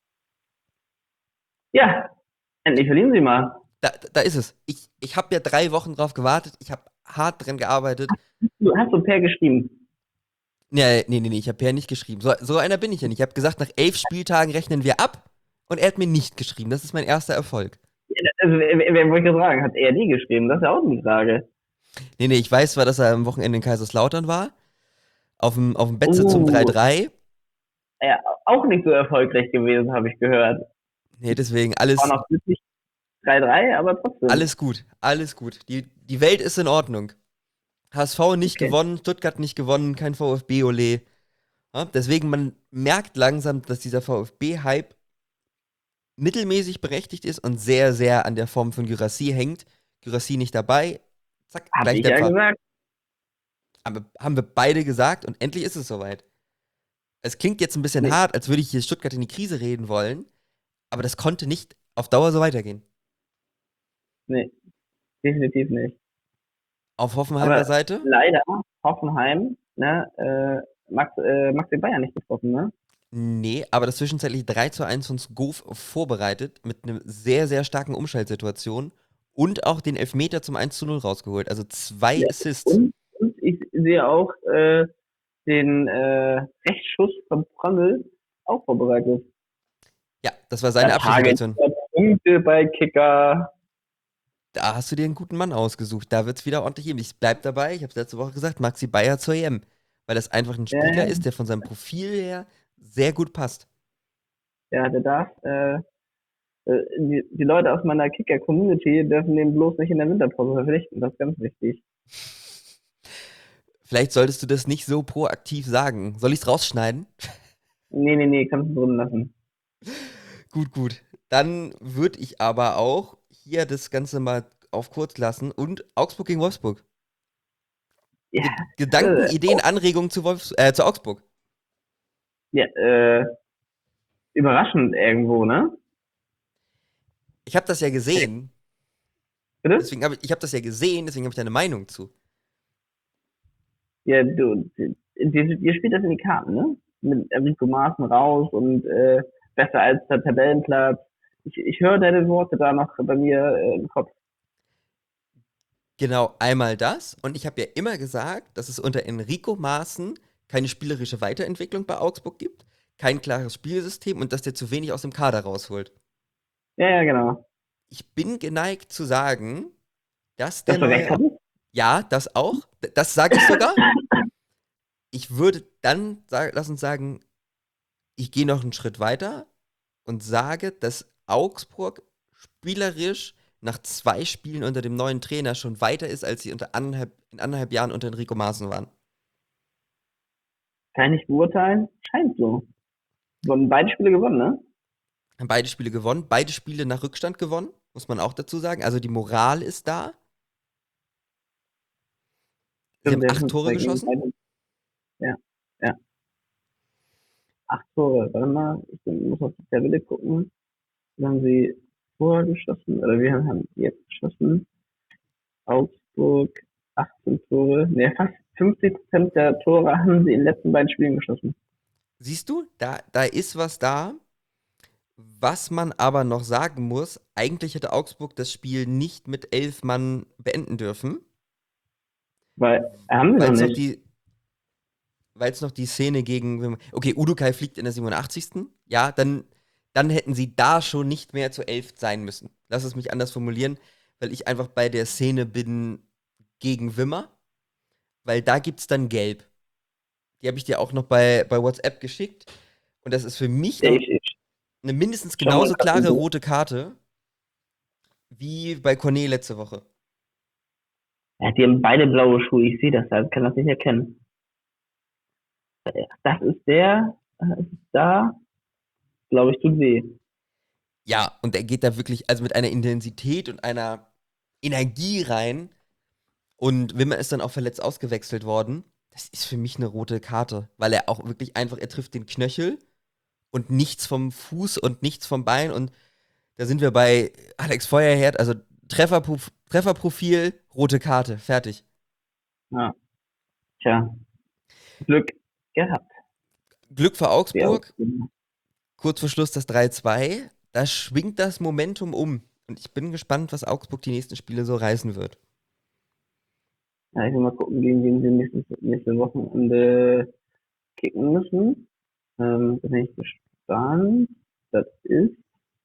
Ja, endlich verlieren sie mal. Da ist es. Ich habe ja 3 Wochen drauf gewartet. Ich habe hart dran gearbeitet. Du hast so Per geschrieben. Nee, ich habe ja nicht geschrieben. So einer bin ich ja nicht. Ich habe gesagt, nach 11 Spieltagen rechnen wir ab und er hat mir nicht geschrieben. Das ist mein erster Erfolg. Also, wer wollte ich sagen? Hat er die geschrieben? Das ist ja auch die Frage. Nee, ich weiß zwar, dass er am Wochenende in Kaiserslautern war. Auf dem Betze zum Oh, 3-3. ja, auch nicht so erfolgreich gewesen, habe ich gehört. Nee, deswegen War noch wirklich 3-3, aber trotzdem. alles gut. Alles gut. Die Welt ist in Ordnung. HSV nicht Okay. gewonnen, Stuttgart nicht gewonnen, kein VfB, ole. Ja, deswegen, man merkt langsam, dass dieser VfB-Hype mittelmäßig berechtigt ist und sehr, sehr an der Form von Guirassy hängt. Guirassy nicht dabei, zack, Hab gleich ich ja Dämpfer. gesagt. Haben wir beide gesagt und endlich ist es soweit. Es klingt jetzt ein bisschen Nee, hart, als würde ich hier Stuttgart in die Krise reden wollen, aber das konnte nicht auf Dauer so weitergehen. nee, definitiv nicht. Auf Hoffenheimer Aber Seite? leider, Hoffenheim, ne, Maxi Bayern nicht getroffen, ne? Nee, aber das zwischenzeitliche 3-1 von Skov vorbereitet mit einer sehr, sehr starken Umschaltsituation und auch den Elfmeter zum 1-0 rausgeholt. Also 2 Ja. Assists. Und ich sehe auch den Rechtsschuss von Prangl auch vorbereitet. Ja, das war seine Ja, Abschlusssituation. Punkte bei Kicker. Da hast du dir einen guten Mann ausgesucht. Da wird es wieder ordentlich geben. Ich bleib dabei, ich habe es letzte Woche gesagt, Maxi Bayer zur EM. Weil das einfach ein Spieler Ja, ist, der von seinem Profil her sehr gut passt. ja, der darf, die Leute aus meiner Kicker-Community dürfen den bloß nicht in der Winterpause verpflichten. Das ist ganz wichtig. Vielleicht solltest du das nicht so proaktiv sagen. Soll ich es rausschneiden? Nee, kannst du drin lassen. Gut. Dann würde ich aber auch hier das Ganze mal auf kurz lassen und Augsburg gegen Wolfsburg. Ja, Gedanken, äh, Ideen, Anregungen zu Augsburg. ja, überraschend irgendwo, ne? Ich habe das ja gesehen. Bitte? Ich habe das ja gesehen, deswegen habe ich da eine Meinung zu. Ja, ihr spielt das in die Karten, ne? Mit Enrico Maaßen raus und besser als der Tabellenplatz. Ich höre deine Worte da noch bei mir im Kopf. Genau, einmal das. Und ich habe ja immer gesagt, dass es unter Enrico Maaßen keine spielerische Weiterentwicklung bei Augsburg gibt, kein klares Spielsystem und dass der zu wenig aus dem Kader rausholt. Ja, ja, genau. Ich bin geneigt zu sagen, dass der Dass du recht neue. hattest? Ja, das auch. Das sage ich sogar. Ich würde dann, lass uns sagen, ich gehe noch einen Schritt weiter und sage, dass Augsburg spielerisch nach 2 Spielen unter dem neuen Trainer schon weiter ist, als sie in 1,5 Jahren unter Enrico Maaßen waren. Kann ich nicht beurteilen. Scheint so. Wurden beide Spiele gewonnen, ne? Haben beide Spiele gewonnen, beide Spiele nach Rückstand gewonnen, muss man auch dazu sagen. Also die Moral ist da. Sie Stimmt, haben der 8 Tore gegen geschossen. beide. Ja, ja. 8 Tore. Warte mal, ich muss auf die Tabelle gucken. Wie haben sie vorher geschossen? Oder wir haben jetzt geschossen? Augsburg 18 Tore. Ne, fast 50% der Tore haben sie in den letzten beiden Spielen geschossen. Siehst du, da ist was da. Was man aber noch sagen muss, eigentlich hätte Augsburg das Spiel nicht mit 11 Mann beenden dürfen, Weil, haben sie weil noch es noch nicht. die, weil es noch die Szene gegen, okay, Udukai fliegt in der 87. Ja, dann hätten sie da schon nicht mehr zu 11 sein müssen. Lass es mich anders formulieren, weil ich einfach bei der Szene bin gegen Wimmer, weil da gibt's dann Gelb. Die habe ich dir auch noch bei WhatsApp geschickt. Und das ist für mich Ja, noch ich eine mindestens schau mal genauso grad im klare Bild. rote Karte wie bei Cornet letzte Woche. Ja, die haben beide blaue Schuhe. Ich sehe das halt, kann das nicht erkennen. Das ist der, ist da, glaube ich, tut weh. Ja, und er geht da wirklich, also mit einer Intensität und einer Energie rein. Und Wimmer ist dann auch verletzt ausgewechselt worden. Das ist für mich eine rote Karte, weil er auch wirklich einfach, er trifft den Knöchel und nichts vom Fuß und nichts vom Bein. Und da sind wir bei Alex Feuerherd, also Trefferprofil, rote Karte, fertig. Ja, tja, Glück gehabt. Glück für Die Augsburg, Augsburger. kurz vor Schluss das 3:2. Da schwingt das Momentum um. Und ich bin gespannt, was Augsburg die nächsten Spiele so reißen wird. Ja, ich will mal gucken, gegen wen sie nächste Wochenende kicken müssen. Da bin ich gespannt. Das ist,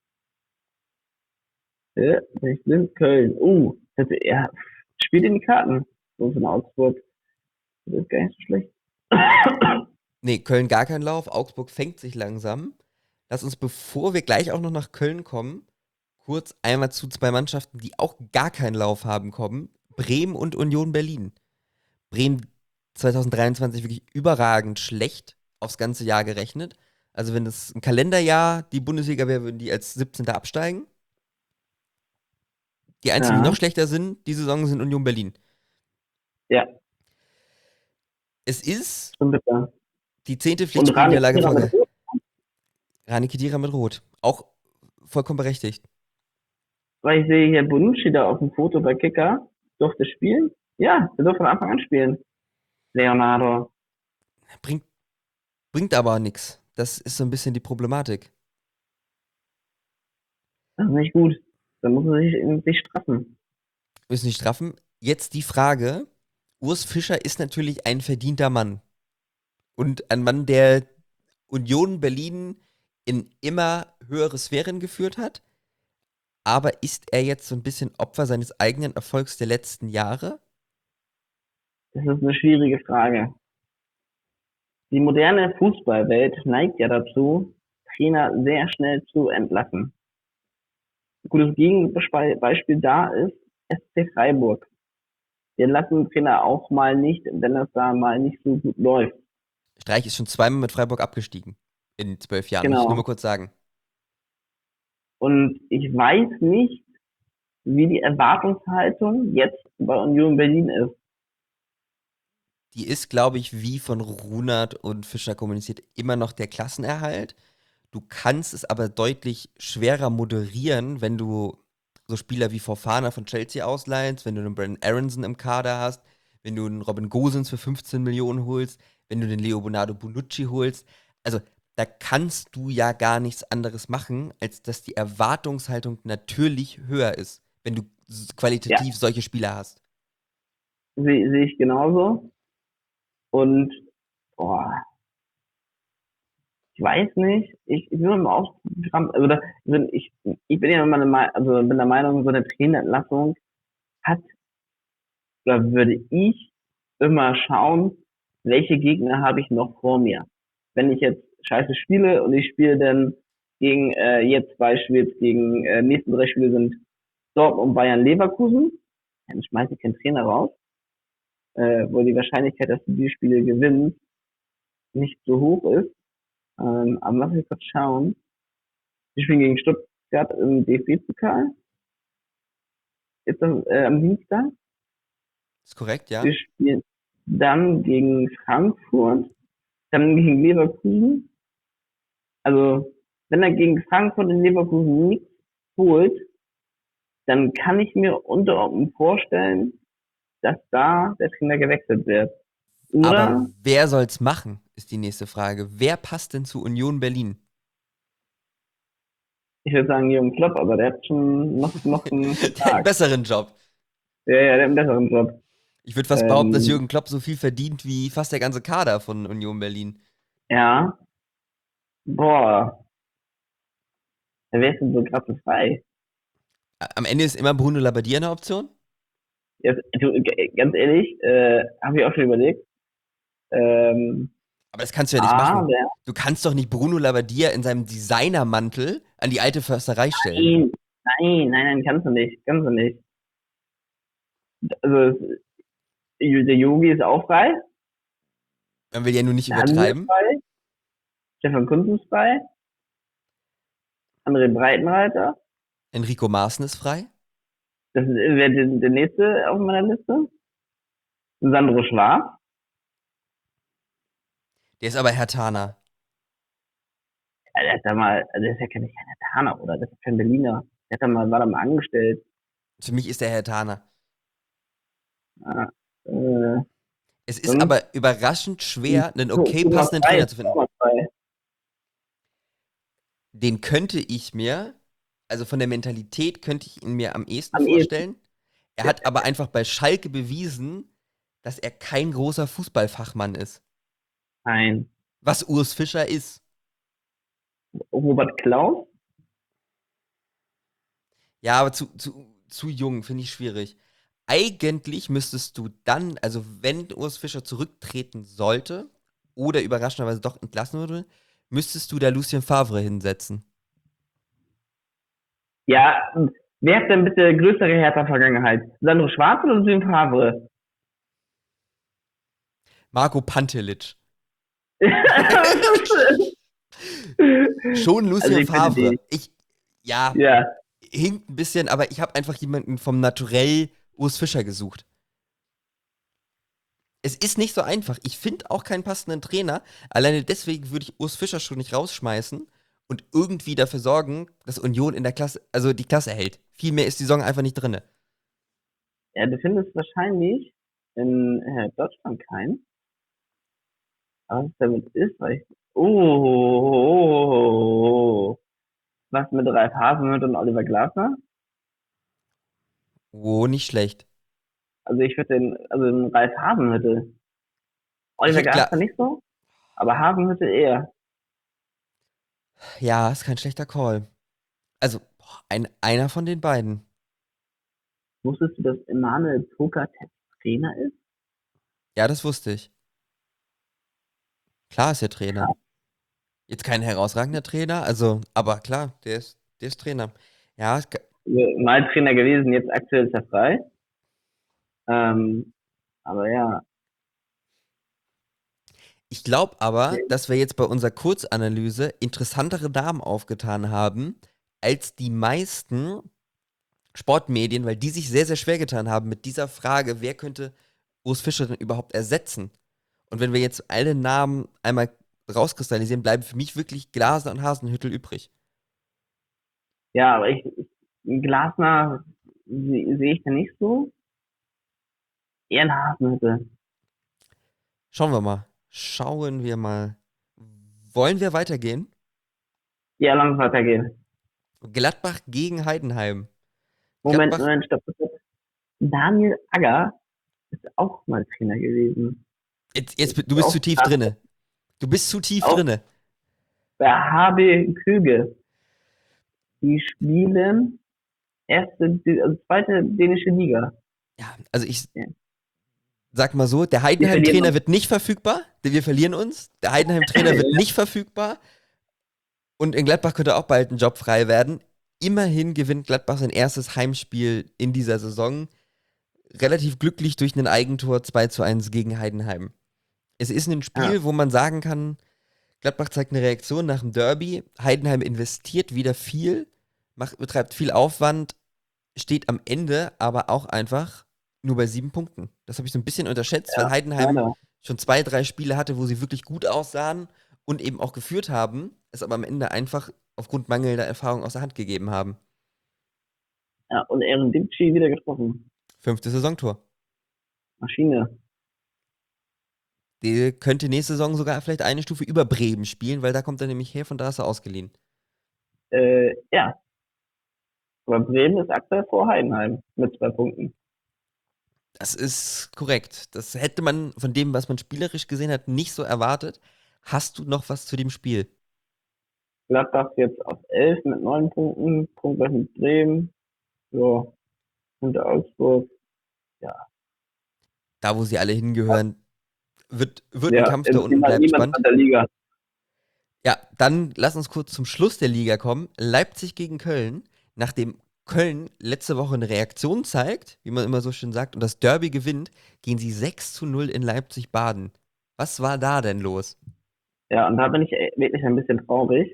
bin ich blind, Köln. Er spielt in die Karten. So von Augsburg. Das ist gar nicht so schlecht. Nee, Köln gar kein Lauf. Augsburg fängt sich langsam. Lass uns, bevor wir gleich auch noch nach Köln kommen, kurz einmal zu 2 Mannschaften, die auch gar keinen Lauf haben, kommen. Bremen und Union Berlin. Bremen 2023 wirklich überragend schlecht aufs ganze Jahr gerechnet. Also wenn das ein Kalenderjahr die Bundesliga wäre, würden die als 17. absteigen. Die einzigen, die noch Ja, schlechter sind, die Saison sind Union Berlin. ja, Es ist schon bitter. die 10. Und Rani Pflichtspielniederlage in Kedira mit Folge. Rot. Rani Kedira mit Rot. Auch vollkommen berechtigt. Weil ich sehe hier Bonucci da auf dem Foto bei Kicker. Durfte spielen? Ja, der durfte von Anfang an spielen. Leonardo. Bringt, bringt aber nichts. Das ist so ein bisschen die Problematik. Das ist nicht gut. Da muss er sich straffen. Müssen nicht straffen. Jetzt die Frage: Urs Fischer ist natürlich ein verdienter Mann. Und ein Mann, der Union Berlin in immer höhere Sphären geführt hat. Aber ist er jetzt so ein bisschen Opfer seines eigenen Erfolgs der letzten Jahre? Das ist eine schwierige Frage. Die moderne Fußballwelt neigt ja dazu, Trainer sehr schnell zu entlassen. Ein gutes Gegenbeispiel da ist SC Freiburg. Die entlassen den Trainer auch mal nicht, wenn das da mal nicht so gut läuft. Streich ist schon 2-mal mit Freiburg abgestiegen. In 12 Jahren, muss ich nur mal Genau. kurz sagen. Und ich weiß nicht, wie die Erwartungshaltung jetzt bei Union Berlin ist. Die ist, glaube ich, wie von Runert und Fischer kommuniziert, immer noch der Klassenerhalt. Du kannst es aber deutlich schwerer moderieren, wenn du so Spieler wie Fofana von Chelsea ausleihst, wenn du einen Brandon Aronson im Kader hast, wenn du einen Robin Gosens für 15 Millionen holst, wenn du den Leonardo Bonucci holst. Also da kannst du ja gar nichts anderes machen, als dass die Erwartungshaltung natürlich höher ist, wenn du Ja, qualitativ solche Spieler hast. sehe ich genauso. Und boah, ich weiß nicht, ich will mal auch, also ich bin ja immer also bin der Meinung, so eine Trainerentlassung hat, da würde ich immer schauen, welche Gegner habe ich noch vor mir. Wenn ich jetzt scheiße spiele und ich spiele dann gegen, jetzt Beispiel jetzt gegen, nächsten 3 Spiele sind Dortmund, Bayern, Leverkusen, dann schmeiße ich keinen Trainer raus, wo die Wahrscheinlichkeit, dass du die Spiele gewinnst, nicht so hoch ist. Aber lass mich kurz schauen. Wir spielen gegen Stuttgart im DFB-Pokal. Ist das am Dienstag? Ist korrekt, ja? Wir spielen dann gegen Frankfurt, dann gegen Leverkusen. Also, wenn er gegen Frankfurt und Leverkusen nichts holt, dann kann ich mir unter Umständen vorstellen, dass da der Trainer gewechselt wird. Aber Oder, wer soll's machen, ist die nächste Frage. Wer passt denn zu Union Berlin? ich würde sagen, Jürgen Klopp, aber der hat schon noch einen Der hat einen Vertrag. besseren Job. Ja, ja, der hat einen besseren Job. Ich würde fast behaupten, dass Ähm, Jürgen Klopp so viel verdient wie fast der ganze Kader von Union Berlin. ja, boah, wer ist denn so gerade frei? Am Ende ist immer Bruno Labbadia eine Option. Jetzt, du, ganz ehrlich, habe ich auch schon überlegt. Ähm, Aber das kannst du ja nicht machen. aber Du kannst doch nicht Bruno Labbadia in seinem Designermantel an die alte Försterei stellen. nein, kannst du nicht, kannst du nicht. Also der Yogi ist auch frei, Man will ja nur nicht der Hansi ist übertreiben. frei, Stefan Kunz ist frei, André Breitenreiter, Enrico Maaßen ist frei. das wäre der nächste auf meiner Liste. Sandro Schwarz, Der ist aber Herr Tana. der hat da mal, also der ist ja kein Japaner, oder? Das ist kein Berliner. Der hat da mal, war da mal angestellt. Für mich ist der Herr Tana. Ja, äh, Es ist sonst aber überraschend schwer, einen okay Thomas passenden Frei Trainer ist zu finden. auch mal frei. Den könnte ich mir, also von der Mentalität könnte ich ihn mir am ehesten Am ehesten. vorstellen. Er hat aber einfach bei Schalke bewiesen, dass er kein großer Fußballfachmann ist. Nein. Was Urs Fischer ist. Robert Klaus? Ja, aber zu jung, finde ich schwierig. Eigentlich müsstest du dann, also wenn Urs Fischer zurücktreten sollte oder überraschenderweise doch entlassen würde, müsstest du da Lucien Favre hinsetzen. Ja, wer hat denn bitte größere Hertha-Vergangenheit? Sandro Schwarz oder Lucien Favre? Marco Pantelic. Schon Also Lucien ich bitte Favre. dich. Ja, Ja, hinkt ein bisschen, aber ich habe einfach jemanden vom Naturell Urs Fischer gesucht. Es ist nicht so einfach. Ich finde auch keinen passenden Trainer. Alleine deswegen würde ich Urs Fischer schon nicht rausschmeißen und irgendwie dafür sorgen, dass Union in der Klasse, also die Klasse hält. Viel mehr ist die Saison einfach nicht drin. ja, du findest wahrscheinlich in Deutschland keinen. Aber was damit ist, weil ich. Oh, was mit Ralf Hasenhüttl und Oliver Glasner? Oh, nicht schlecht. Also ich würde den Ralf Hasenhüttl. Ich Oliver hätte klar, Glasner nicht so, aber Hasenhüttl eher. ja, ist kein schlechter Call. Also, einer von den beiden. Wusstest du, dass Emanuel Pogacar Trainer ist? Ja, das wusste ich. Klar ist er Trainer. Jetzt kein herausragender Trainer, also, aber klar, der ist Trainer. Ja, Also, mal Trainer gewesen, jetzt aktuell ist er frei. Ähm, aber ja, ich glaube aber, dass wir jetzt bei unserer Kurzanalyse interessantere Namen aufgetan haben, als die meisten Sportmedien, weil die sich sehr, sehr schwer getan haben mit dieser Frage, wer könnte Urs Fischer denn überhaupt ersetzen? Und wenn wir jetzt alle Namen einmal rauskristallisieren, bleiben für mich wirklich Glasner und Hasenhüttl übrig. Ja, aber Glasner sehe ich da nicht so. Eher ein Hasenhüttl. Schauen wir mal. Schauen wir mal. Wollen wir weitergehen? Ja, lass uns weitergehen. Gladbach gegen Heidenheim. Moment, Gladbach, Moment, stopp. Daniel Agger ist auch mal Trainer gewesen. du bist Auch, zu tief drinne. Du bist zu tief auch drinne. bei HB Köge. Die spielen zweite dänische Liga. Ja, also ich Ja. sag mal so, der Wir verlieren Heidenheim-Trainer uns. wird nicht verfügbar. Wir verlieren uns. Der Heidenheim-Trainer wird nicht verfügbar. Und in Gladbach könnte auch bald ein Job frei werden. Immerhin gewinnt Gladbach sein erstes Heimspiel in dieser Saison. Relativ glücklich durch ein Eigentor 2:1 gegen Heidenheim. Es ist ein Ja, Spiel, wo man sagen kann, Gladbach zeigt eine Reaktion nach dem Derby. Heidenheim investiert wieder viel, betreibt viel Aufwand, steht am Ende aber auch einfach nur bei 7 Punkten. Das habe ich so ein bisschen unterschätzt, weil ja, Heidenheim leider. schon 2, 3 Spiele hatte, wo sie wirklich gut aussahen und eben auch geführt haben, es aber am Ende einfach aufgrund mangelnder Erfahrung aus der Hand gegeben haben. Ja, und Aaron Dimci wieder getroffen. 5. Saisontor. Maschine. Der könnte nächste Saison sogar vielleicht eine Stufe über Bremen spielen, weil da kommt er nämlich her, von da ist er ausgeliehen. Ja, aber Bremen ist aktuell vor Heidenheim mit 2 Punkten. Das ist korrekt. Das hätte man von dem, was man spielerisch gesehen hat, nicht so erwartet. Hast du noch was zu dem Spiel? Gladbach jetzt auf 11 mit 9 Punkten, punktgleich mit Bremen. Ja, und der Augsburg. Ja, Da, wo sie alle hingehören, wird ein ja, Kampf da unten, bleibt niemand spannend. von der Liga. Ja, dann lass uns kurz zum Schluss der Liga kommen. Leipzig gegen Köln. Nachdem Köln letzte Woche eine Reaktion zeigt, wie man immer so schön sagt, und das Derby gewinnt, gehen sie 6:0 in Leipzig baden. Was war da denn los? Ja, und da bin ich wirklich ein bisschen traurig.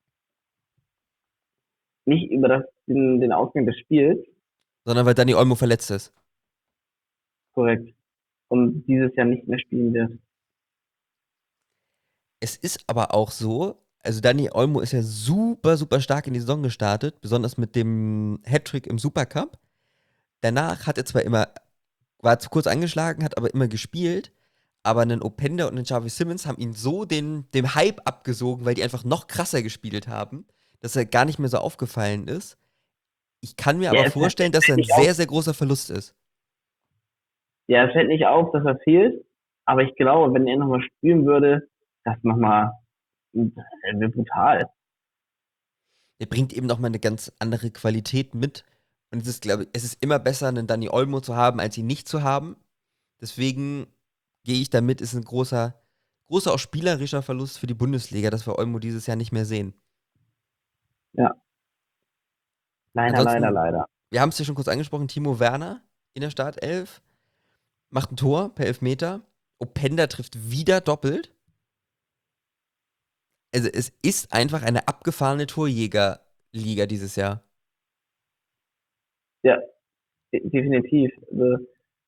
Nicht über den Ausgang des Spiels, Sondern weil Dani Olmo verletzt ist. korrekt. Und dieses Jahr nicht mehr spielen wird. Es ist aber auch so, also Dani Olmo ist ja super, super stark in die Saison gestartet, besonders mit dem Hattrick im Supercup. Danach hat er zwar immer, war zu kurz angeschlagen, hat aber immer gespielt, aber einen Openda und einen Xavi Simmons haben ihn so dem Hype abgesogen, weil die einfach noch krasser gespielt haben, dass er gar nicht mehr so aufgefallen ist. Ich kann mir Ja, aber vorstellen, dass er ein nicht auf, sehr, sehr großer Verlust ist. ja, es fällt nicht auf, dass er fehlt. Aber ich glaube, wenn er nochmal spielen würde, das nochmal, das wäre brutal. Der bringt eben nochmal eine ganz andere Qualität mit. Und es ist, glaube ich, es ist immer besser, einen Dani Olmo zu haben, als ihn nicht zu haben. Deswegen gehe ich damit, ist ein großer auch spielerischer Verlust für die Bundesliga, dass wir Olmo dieses Jahr nicht mehr sehen. Ja, leider, leider, Ansonsten, leider. wir haben es ja schon kurz angesprochen, Timo Werner in der Startelf macht ein Tor per Elfmeter. Openda trifft wieder doppelt. Also es ist einfach eine abgefahrene Torjägerliga dieses Jahr. Ja, definitiv. Also,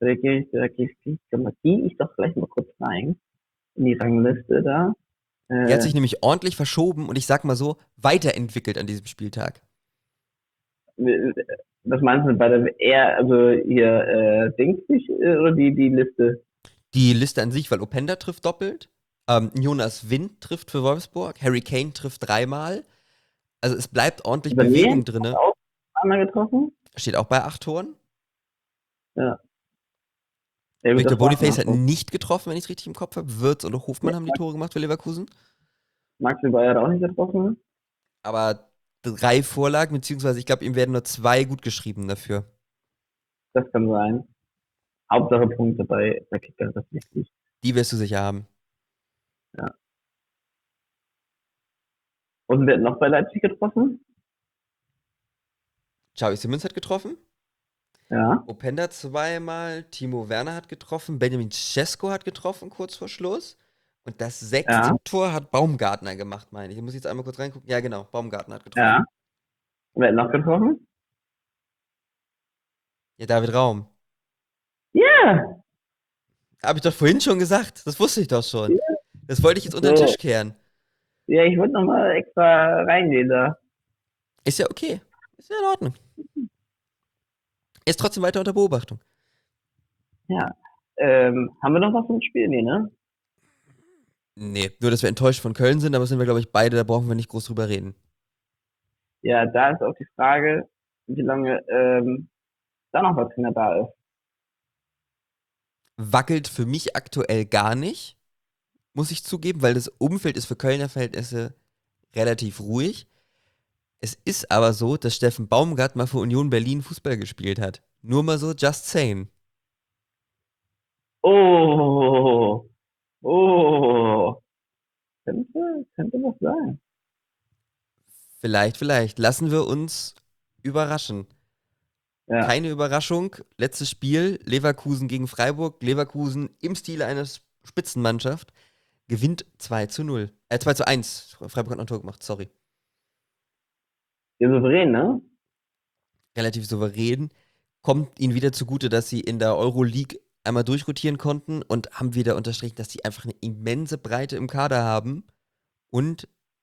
da gehe ich doch gleich mal kurz rein in die Rangliste da. Die hat Äh, sich nämlich ordentlich verschoben und ich sag mal so, weiterentwickelt an diesem Spieltag. Was meinst du bei der also hier Dings nicht, oder die Liste? Die Liste an sich, weil Openda trifft doppelt, Jonas Wind trifft für Wolfsburg, Harry Kane trifft 3-mal. Also es bleibt ordentlich Übernehmen? Bewegung Hat drin. auch einmal getroffen? Steht auch bei 8 Toren. Ja. Ja, gut, Victor das war's Boniface hat noch. nicht getroffen, wenn ich es richtig im Kopf habe. Wirtz und Hofmann haben die Tore gemacht für Leverkusen. Maxi Bayer hat auch nicht getroffen. Aber 3 Vorlagen, beziehungsweise ich glaube, ihm werden nur 2 gut geschrieben dafür. Das kann sein. Hauptsache Punkte bei Kicker, das ist wichtig. Die wirst du sicher haben. Ja. Und wer hat noch bei Leipzig getroffen? Xavi Simmons hat getroffen. Ja. Openda 2-mal. Timo Werner hat getroffen. Benjamin Cesco hat getroffen, kurz vor Schluss. Und das 6. Ja. Tor hat Baumgartner gemacht, meine ich. Ich muss jetzt einmal kurz reingucken. Ja, genau. Baumgartner hat getroffen. Ja. Und wer hat noch getroffen? Ja, David Raum. Ja. Habe ich doch vorhin schon gesagt. Das wusste ich doch schon. Das wollte ich jetzt unter den So, Tisch kehren. ja, ich wollte nochmal extra reingehen da. Ist ja okay. Ist ja in Ordnung. Ist trotzdem weiter unter Beobachtung. Ja. Haben wir noch was zum Spiel? Nee, ne? Nee, nur, dass wir enttäuscht von Köln sind, aber sind wir, glaube ich, beide, da brauchen wir nicht groß drüber reden. Ja, da ist auch die Frage, wie lange da noch was Trainer da ist. Wackelt für mich aktuell gar nicht, muss ich zugeben, weil das Umfeld ist für Kölner Verhältnisse relativ ruhig. Es ist aber so, dass Steffen Baumgart mal für Union Berlin Fußball gespielt hat. Nur mal so, just saying. Oh, oh, könnte was sein. Vielleicht. Lassen wir uns überraschen. Ja, Keine Überraschung. Letztes Spiel, Leverkusen gegen Freiburg. Leverkusen im Stile einer Spitzenmannschaft gewinnt 2:0. 2:1. Freiburg hat noch ein Tor gemacht, sorry. ihr souverän, ne? Relativ souverän. Kommt ihnen wieder zugute, dass sie in der Euroleague einmal durchrotieren konnten und haben wieder unterstrichen, dass sie einfach eine immense Breite im Kader haben. Und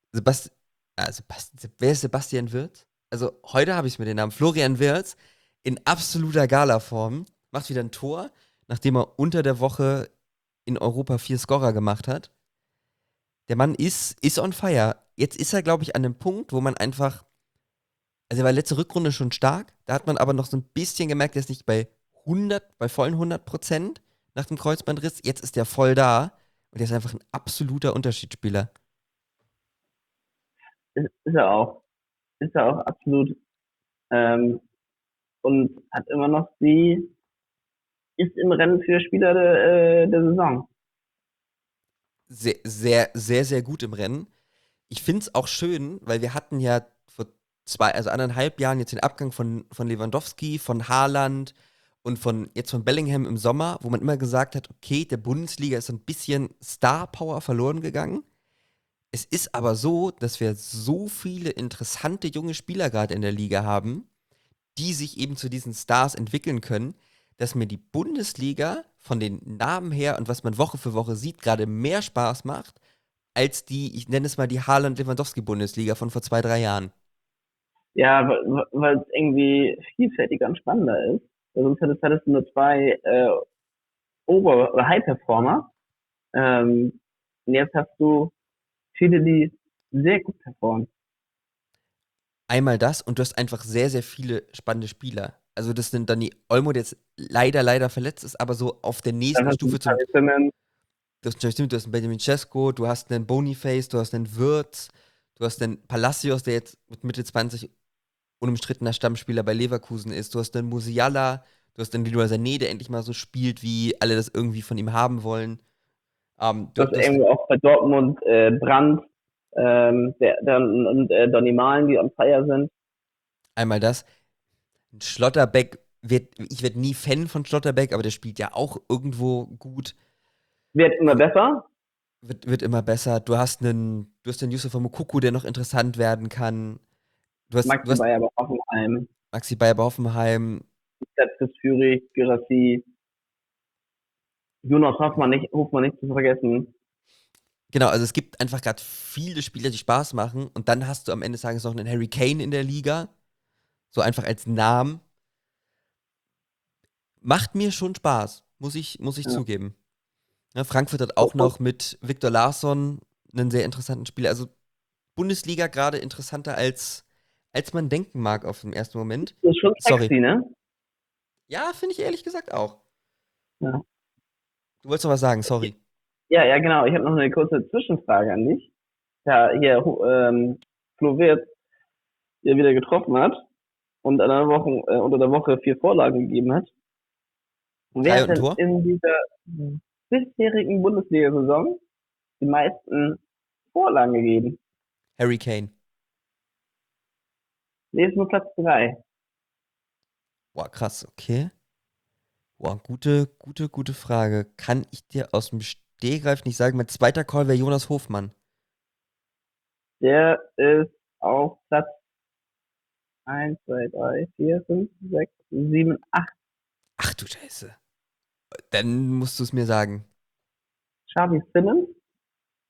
wer ist Sebastian Wirtz? Also heute habe ich mir den Namen Florian Wirtz in absoluter Galaform. Macht wieder ein Tor, nachdem er unter der Woche in Europa 4 Scorer gemacht hat. Der Mann ist on fire. Jetzt ist er, glaube ich, an dem Punkt, wo man einfach, also er war letzte Rückrunde schon stark, da hat man aber noch so ein bisschen gemerkt, er ist nicht bei vollen 100% nach dem Kreuzbandriss. Jetzt ist er voll da und er ist einfach ein absoluter Unterschiedsspieler. Ist er auch. Ist er auch absolut. Ähm, und hat immer noch ist im Rennen für Spieler der Saison. Sehr, sehr, sehr, sehr gut im Rennen. Ich finde es auch schön, weil wir hatten ja vor also 1,5 Jahren jetzt den Abgang von Lewandowski, von Haaland und jetzt von Bellingham im Sommer, wo man immer gesagt hat, okay, der Bundesliga ist so ein bisschen Star Power verloren gegangen. Es ist aber so, dass wir so viele interessante junge Spieler gerade in der Liga haben, die sich eben zu diesen Stars entwickeln können, dass mir die Bundesliga von den Namen her und was man Woche für Woche sieht, gerade mehr Spaß macht, als ich nenne es mal die Haaland-Lewandowski-Bundesliga von vor 2, 3 Jahren. Ja, weil es irgendwie vielfältiger und spannender ist. Weil sonst hattest du nur zwei oder High-Performer. Und jetzt hast du viele, die sehr gut performen. Einmal das und du hast einfach sehr, sehr viele spannende Spieler. Also das sind Dani Olmo, der jetzt leider verletzt ist, aber so auf der Dann nächsten hast du Stufe einen Xavi Simmons. du hast, stimmt, du hast einen Benjamin Cesco, du hast einen Boniface, du hast einen Wirtz, du hast einen Palacios, der jetzt mit Mitte 20 unumstrittener Stammspieler bei Leverkusen ist, du hast einen Musiala, du hast einen Leroy Sané, der endlich mal so spielt, wie alle das irgendwie von ihm haben wollen. Du hast irgendwo auch bei Dortmund Brandt und Donny Malen, die on fire sind. einmal das. Schlotterbeck ich werde nie Fan von Schlotterbeck, aber der spielt ja auch irgendwo gut. Wird immer besser. Wird immer besser. Du hast einen Yusufa Moukoko, der noch interessant werden kann. Du Maxi hast Bayer bei Hoffenheim. Maxi Bayer bei Hoffenheim. Letztes Führig, Girassi. Jonas Hofmann nicht zu vergessen. Genau, also es gibt einfach gerade viele Spieler, die Spaß machen. Und dann hast du am Ende des Tages noch einen Harry Kane in der Liga. So einfach als Namen. Macht mir schon Spaß, muss ich Ja. zugeben. Ja, Frankfurt hat auch noch mit Viktor Larsson einen sehr interessanten Spieler. Also Bundesliga gerade interessanter als man denken mag auf den ersten Moment. Das ist schon Sorry. sexy, ne? Ja, finde ich ehrlich gesagt auch. Ja. Du wolltest noch was sagen, sorry. Ja, genau. Ich habe noch eine kurze Zwischenfrage an dich. Ja, hier, Flo Wirtz, der wieder getroffen hat und unter der Woche 4 Vorlagen gegeben hat. Und wer Drei hat und ein denn Tor? in dieser bisherigen Bundesliga-Saison die meisten Vorlagen gegeben? Harry Kane. Nee, ist nur Platz 3. Boah, krass, okay. Boah, gute Frage. Kann ich dir aus dem Stehgreif nicht sagen. Mein zweiter Call wäre Jonas Hofmann. Der ist auf Platz 1, 2, 3, 4, 5, 6, 7, 8. Ach du Scheiße. Dann musst du es mir sagen. Xavi Simmons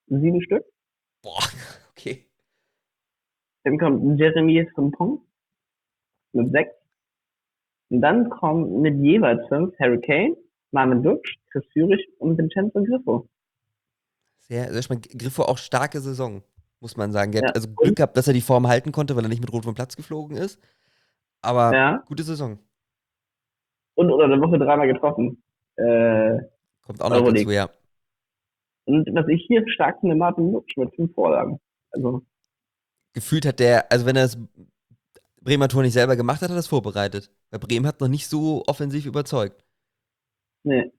7 Stück. Boah, okay. Dann kommt Jeremy Frimpong mit 6. Und dann kommen mit jeweils 5 Harry Kane, Marvin Duksch, Chris Führig und Vincenzo Griffo. Sehr schön. Griffo auch starke Saison, muss man sagen. Der Ja, hat also Glück und, gehabt, dass er die Form halten konnte, weil er nicht mit Rot vom Platz geflogen ist. Aber ja, gute Saison. und unter der Woche dreimal getroffen. Kommt auch noch dazu, Euroleague. ja. Und was ich hier stark finde, Marvin Duksch mit 5 Vorlagen. Also, Gefühlt hat der, also wenn er das Bremer Tor nicht selber gemacht hat, hat er das vorbereitet. Weil Bremen hat noch nicht so offensiv überzeugt. ne.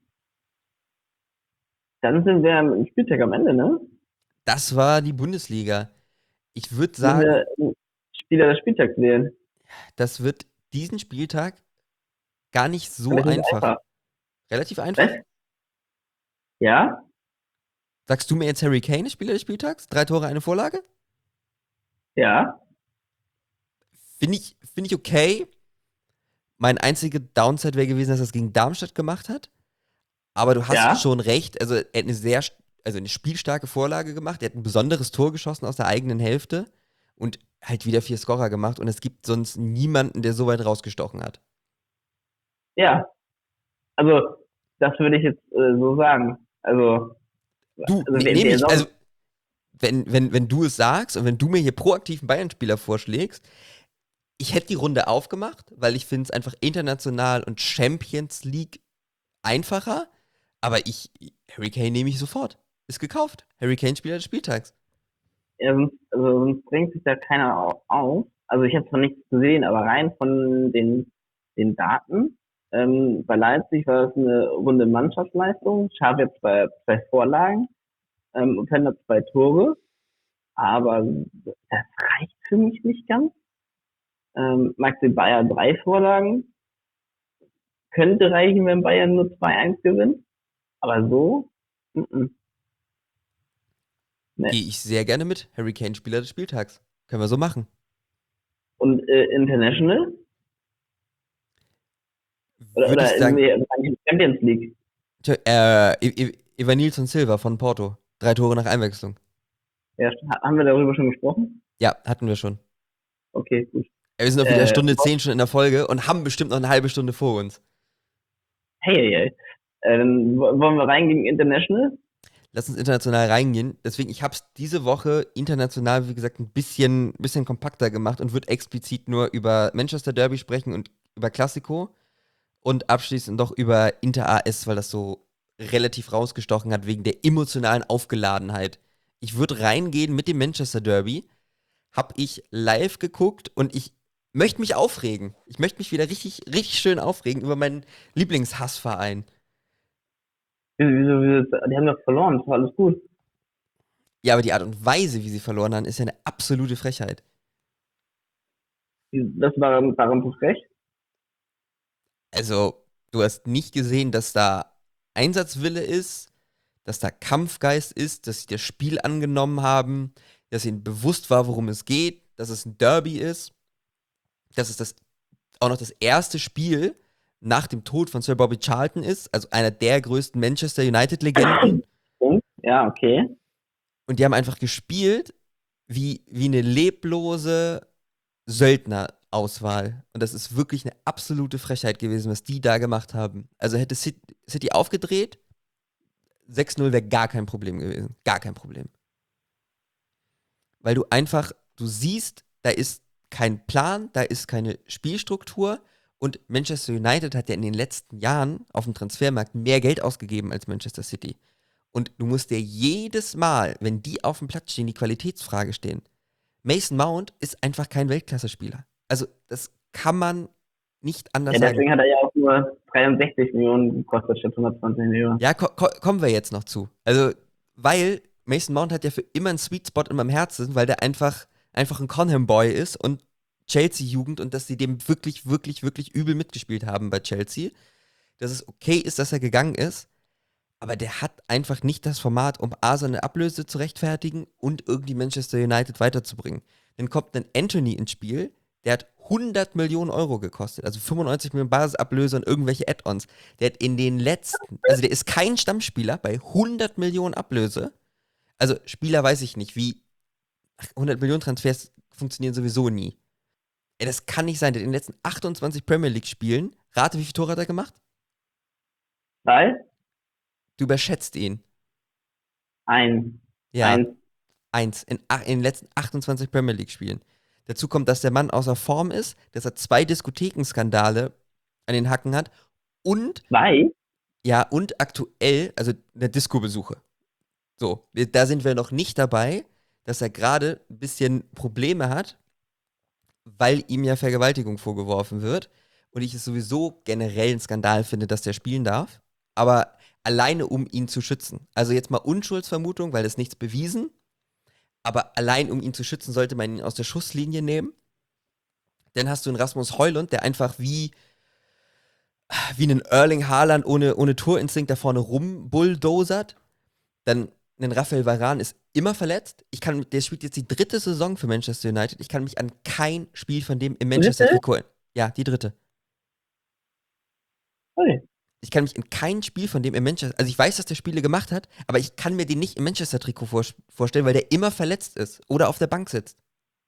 Dann sind wir am Spieltag am Ende, ne? Das war die Bundesliga. Ich würde Müssen sagen, wir Spieler des Spieltags wählen. das wird diesen Spieltag gar nicht so Relativ einfach. einfach. Relativ einfach. Was? Ja? Sagst du mir jetzt Harry Kane, Spieler des Spieltags? 3 Tore, eine Vorlage? Ja? Finde ich okay. Mein einziger Downside wäre gewesen, dass er es gegen Darmstadt gemacht hat. Aber du hast Ja? schon recht. Also, er hat eine spielstarke Vorlage gemacht. Er hat ein besonderes Tor geschossen aus der eigenen Hälfte. Und halt wieder 4 Scorer gemacht. Und es gibt sonst niemanden, der so weit rausgestochen hat. Ja. Also, das würde ich jetzt so sagen. Also, Du, nehme ich. Also, wenn du es sagst und wenn du mir hier proaktiv einen Bayern-Spieler vorschlägst, ich hätte die Runde aufgemacht, weil ich finde es einfach international und Champions League einfacher. Aber Harry Kane nehme ich sofort. Ist gekauft. Harry Kane Spieler des Spieltags. ja, sonst bringt sich da keiner auf. Also, ich habe zwar nichts gesehen, aber rein von den Daten. Bei Leipzig war das eine runde Mannschaftsleistung. Xavi hat zwei Vorlagen, Openda 2 Tore. Aber das reicht für mich nicht ganz. Maxi Bayer 3 Vorlagen. Könnte reichen, wenn Bayern nur 2-1 gewinnt. Aber so, ne. Gehe ich sehr gerne mit. Harry Kane Spieler des Spieltags. Können wir so machen. Und International? Würde ich sagen, Champions League. Evanilson Silva von Porto. 3 Tore nach Einwechslung. Ja, haben wir darüber schon gesprochen? Ja, hatten wir schon. Okay, gut. Wir sind auf wieder Stunde 10 schon in der Folge und haben bestimmt noch eine halbe Stunde vor uns. Hey. Dann wollen wir reingehen International? Lass uns international reingehen. Deswegen, ich habe es diese Woche international, wie gesagt, ein bisschen kompakter gemacht und würde explizit nur über Manchester Derby sprechen und über Classico und abschließend doch über Inter AS, weil das so relativ rausgestochen hat wegen der emotionalen Aufgeladenheit. Ich würde reingehen mit dem Manchester Derby. Hab ich live geguckt und ich möchte mich aufregen. Ich möchte mich wieder richtig, richtig schön aufregen über meinen Lieblingshassverein. Wieso? Die haben doch verloren, das war alles gut. Ja, aber die Art und Weise, wie sie verloren haben, ist ja eine absolute Frechheit. Das war zu frech. Also, du hast nicht gesehen, dass da Einsatzwille ist, dass da Kampfgeist ist, dass sie das Spiel angenommen haben, dass ihnen bewusst war, worum es geht, dass es ein Derby ist, dass es auch noch das erste Spiel nach dem Tod von Sir Bobby Charlton ist, also einer der größten Manchester United-Legenden. Ja, okay. Und die haben einfach gespielt wie eine leblose Söldnerauswahl. Und das ist wirklich eine absolute Frechheit gewesen, was die da gemacht haben. Also hätte City aufgedreht, 6-0 wäre gar kein Problem gewesen. Gar kein Problem. Weil du siehst, da ist kein Plan, da ist keine Spielstruktur und Manchester United hat ja in den letzten Jahren auf dem Transfermarkt mehr Geld ausgegeben als Manchester City. Und du musst dir jedes Mal, wenn die auf dem Platz stehen, die Qualitätsfrage stehen. Mason Mount ist einfach kein Weltklasse-Spieler. Also das kann man nicht anders sagen. Deswegen hat er ja auch nur 63 Millionen gekostet statt 120 Millionen. Ja, kommen wir jetzt noch zu. Also, weil Mason Mount hat ja für immer einen Sweet Spot in meinem Herzen, weil der einfach ein Conham-Boy ist und Chelsea-Jugend und dass sie dem wirklich, wirklich, wirklich übel mitgespielt haben bei Chelsea. Dass es okay ist, dass er gegangen ist, aber der hat einfach nicht das Format, um A, seine Ablöse zu rechtfertigen und irgendwie Manchester United weiterzubringen. Dann kommt ein Anthony ins Spiel, der hat 100 Millionen Euro gekostet, also 95 Millionen Basisablöse und irgendwelche Add-ons. Der hat in den letzten, also der ist kein Stammspieler bei 100 Millionen Ablöse, Also Spieler weiß ich nicht, wie 100 Millionen Transfers funktionieren sowieso nie. Ey, das kann nicht sein. Der hat in den letzten 28 Premier League Spielen, rate, wie viele Tore hat er gemacht? Weil Du überschätzt ihn. ein, Ja, ein, 1 in den letzten 28 Premier League Spielen. Dazu kommt, dass der Mann außer Form ist, dass er 2 Diskothekenskandale an den Hacken hat und, zwei, ja, und aktuell, also eine Disco-Besuche. So, da sind wir noch nicht dabei, dass er gerade ein bisschen Probleme hat, weil ihm ja Vergewaltigung vorgeworfen wird. Und ich es sowieso generell ein Skandal finde, dass der spielen darf. Aber alleine um ihn zu schützen. Also jetzt mal Unschuldsvermutung, weil das nichts bewiesen. Aber allein um ihn zu schützen, sollte man ihn aus der Schusslinie nehmen. Dann hast du einen Rasmus Højlund, der einfach wie einen Erling Haaland ohne Torinstinkt da vorne rumbulldozert. Dann ein Raphael Varane ist immer verletzt. Der spielt jetzt die 3. Saison für Manchester United. Ich kann mich an kein Spiel von dem im Manchester-Trikot. Ja, die 3. okay. Ich kann mich in kein Spiel von dem im Manchester. Also ich weiß, dass der Spiele gemacht hat, aber ich kann mir den nicht im Manchester-Trikot vorstellen, weil der immer verletzt ist oder auf der Bank sitzt.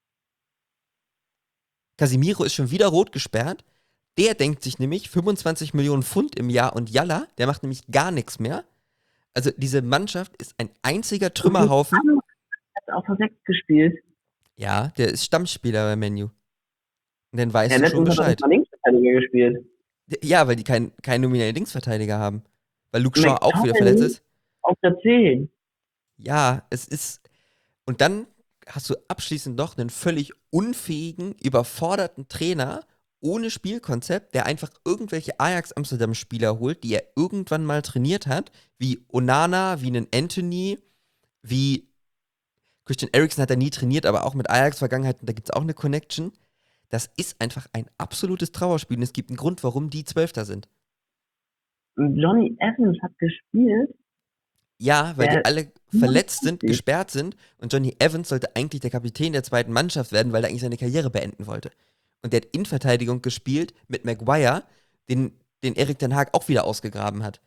Casemiro ist schon wieder rot gesperrt. Der denkt sich nämlich 25 Millionen Pfund im Jahr und Jalla, der macht nämlich gar nichts mehr. Also diese Mannschaft ist ein einziger Trümmerhaufen. Hat auch vor 6 gespielt. Ja, der ist Stammspieler bei Menu. Und dann weißt Ja, du schon letztens hat er Bescheid. mal Linksverteidiger gespielt. Ja, weil die keinen nominellen Linksverteidiger haben. Weil Luke Shaw auch wieder McTominay verletzt ist. auf der 10. Ja, es ist. Und dann hast du abschließend noch einen völlig unfähigen, überforderten Trainer ohne Spielkonzept, der einfach irgendwelche Ajax Amsterdam-Spieler holt, die er irgendwann mal trainiert hat, wie Onana, wie einen Anthony, wie Christian Eriksen hat er nie trainiert, aber auch mit Ajax-Vergangenheit, da gibt es auch eine Connection. Das ist einfach ein absolutes Trauerspiel und es gibt einen Grund, warum die Zwölfter sind. Und Johnny Evans hat gespielt. Ja, weil die Der alle verletzt sind, gesperrt sind und Johnny Evans sollte eigentlich der Kapitän der zweiten Mannschaft werden, weil er eigentlich seine Karriere beenden wollte. Und der hat Innenverteidigung gespielt mit Maguire, den Erik ten Hag auch wieder ausgegraben hat.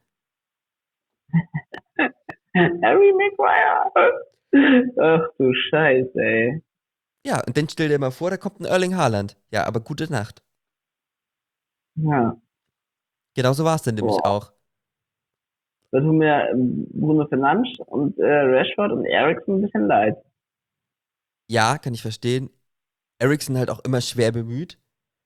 Harry Maguire. Ach du Scheiße, ey. Ja, und dann stell dir mal vor, da kommt ein Erling Haaland. Ja, aber gute Nacht. Ja. Genauso war es dann nämlich Boah. auch. Da tun mir Bruno Fernandes und Rashford und Eriksen ein bisschen leid. Ja, kann ich verstehen. Eriksen halt auch immer schwer bemüht.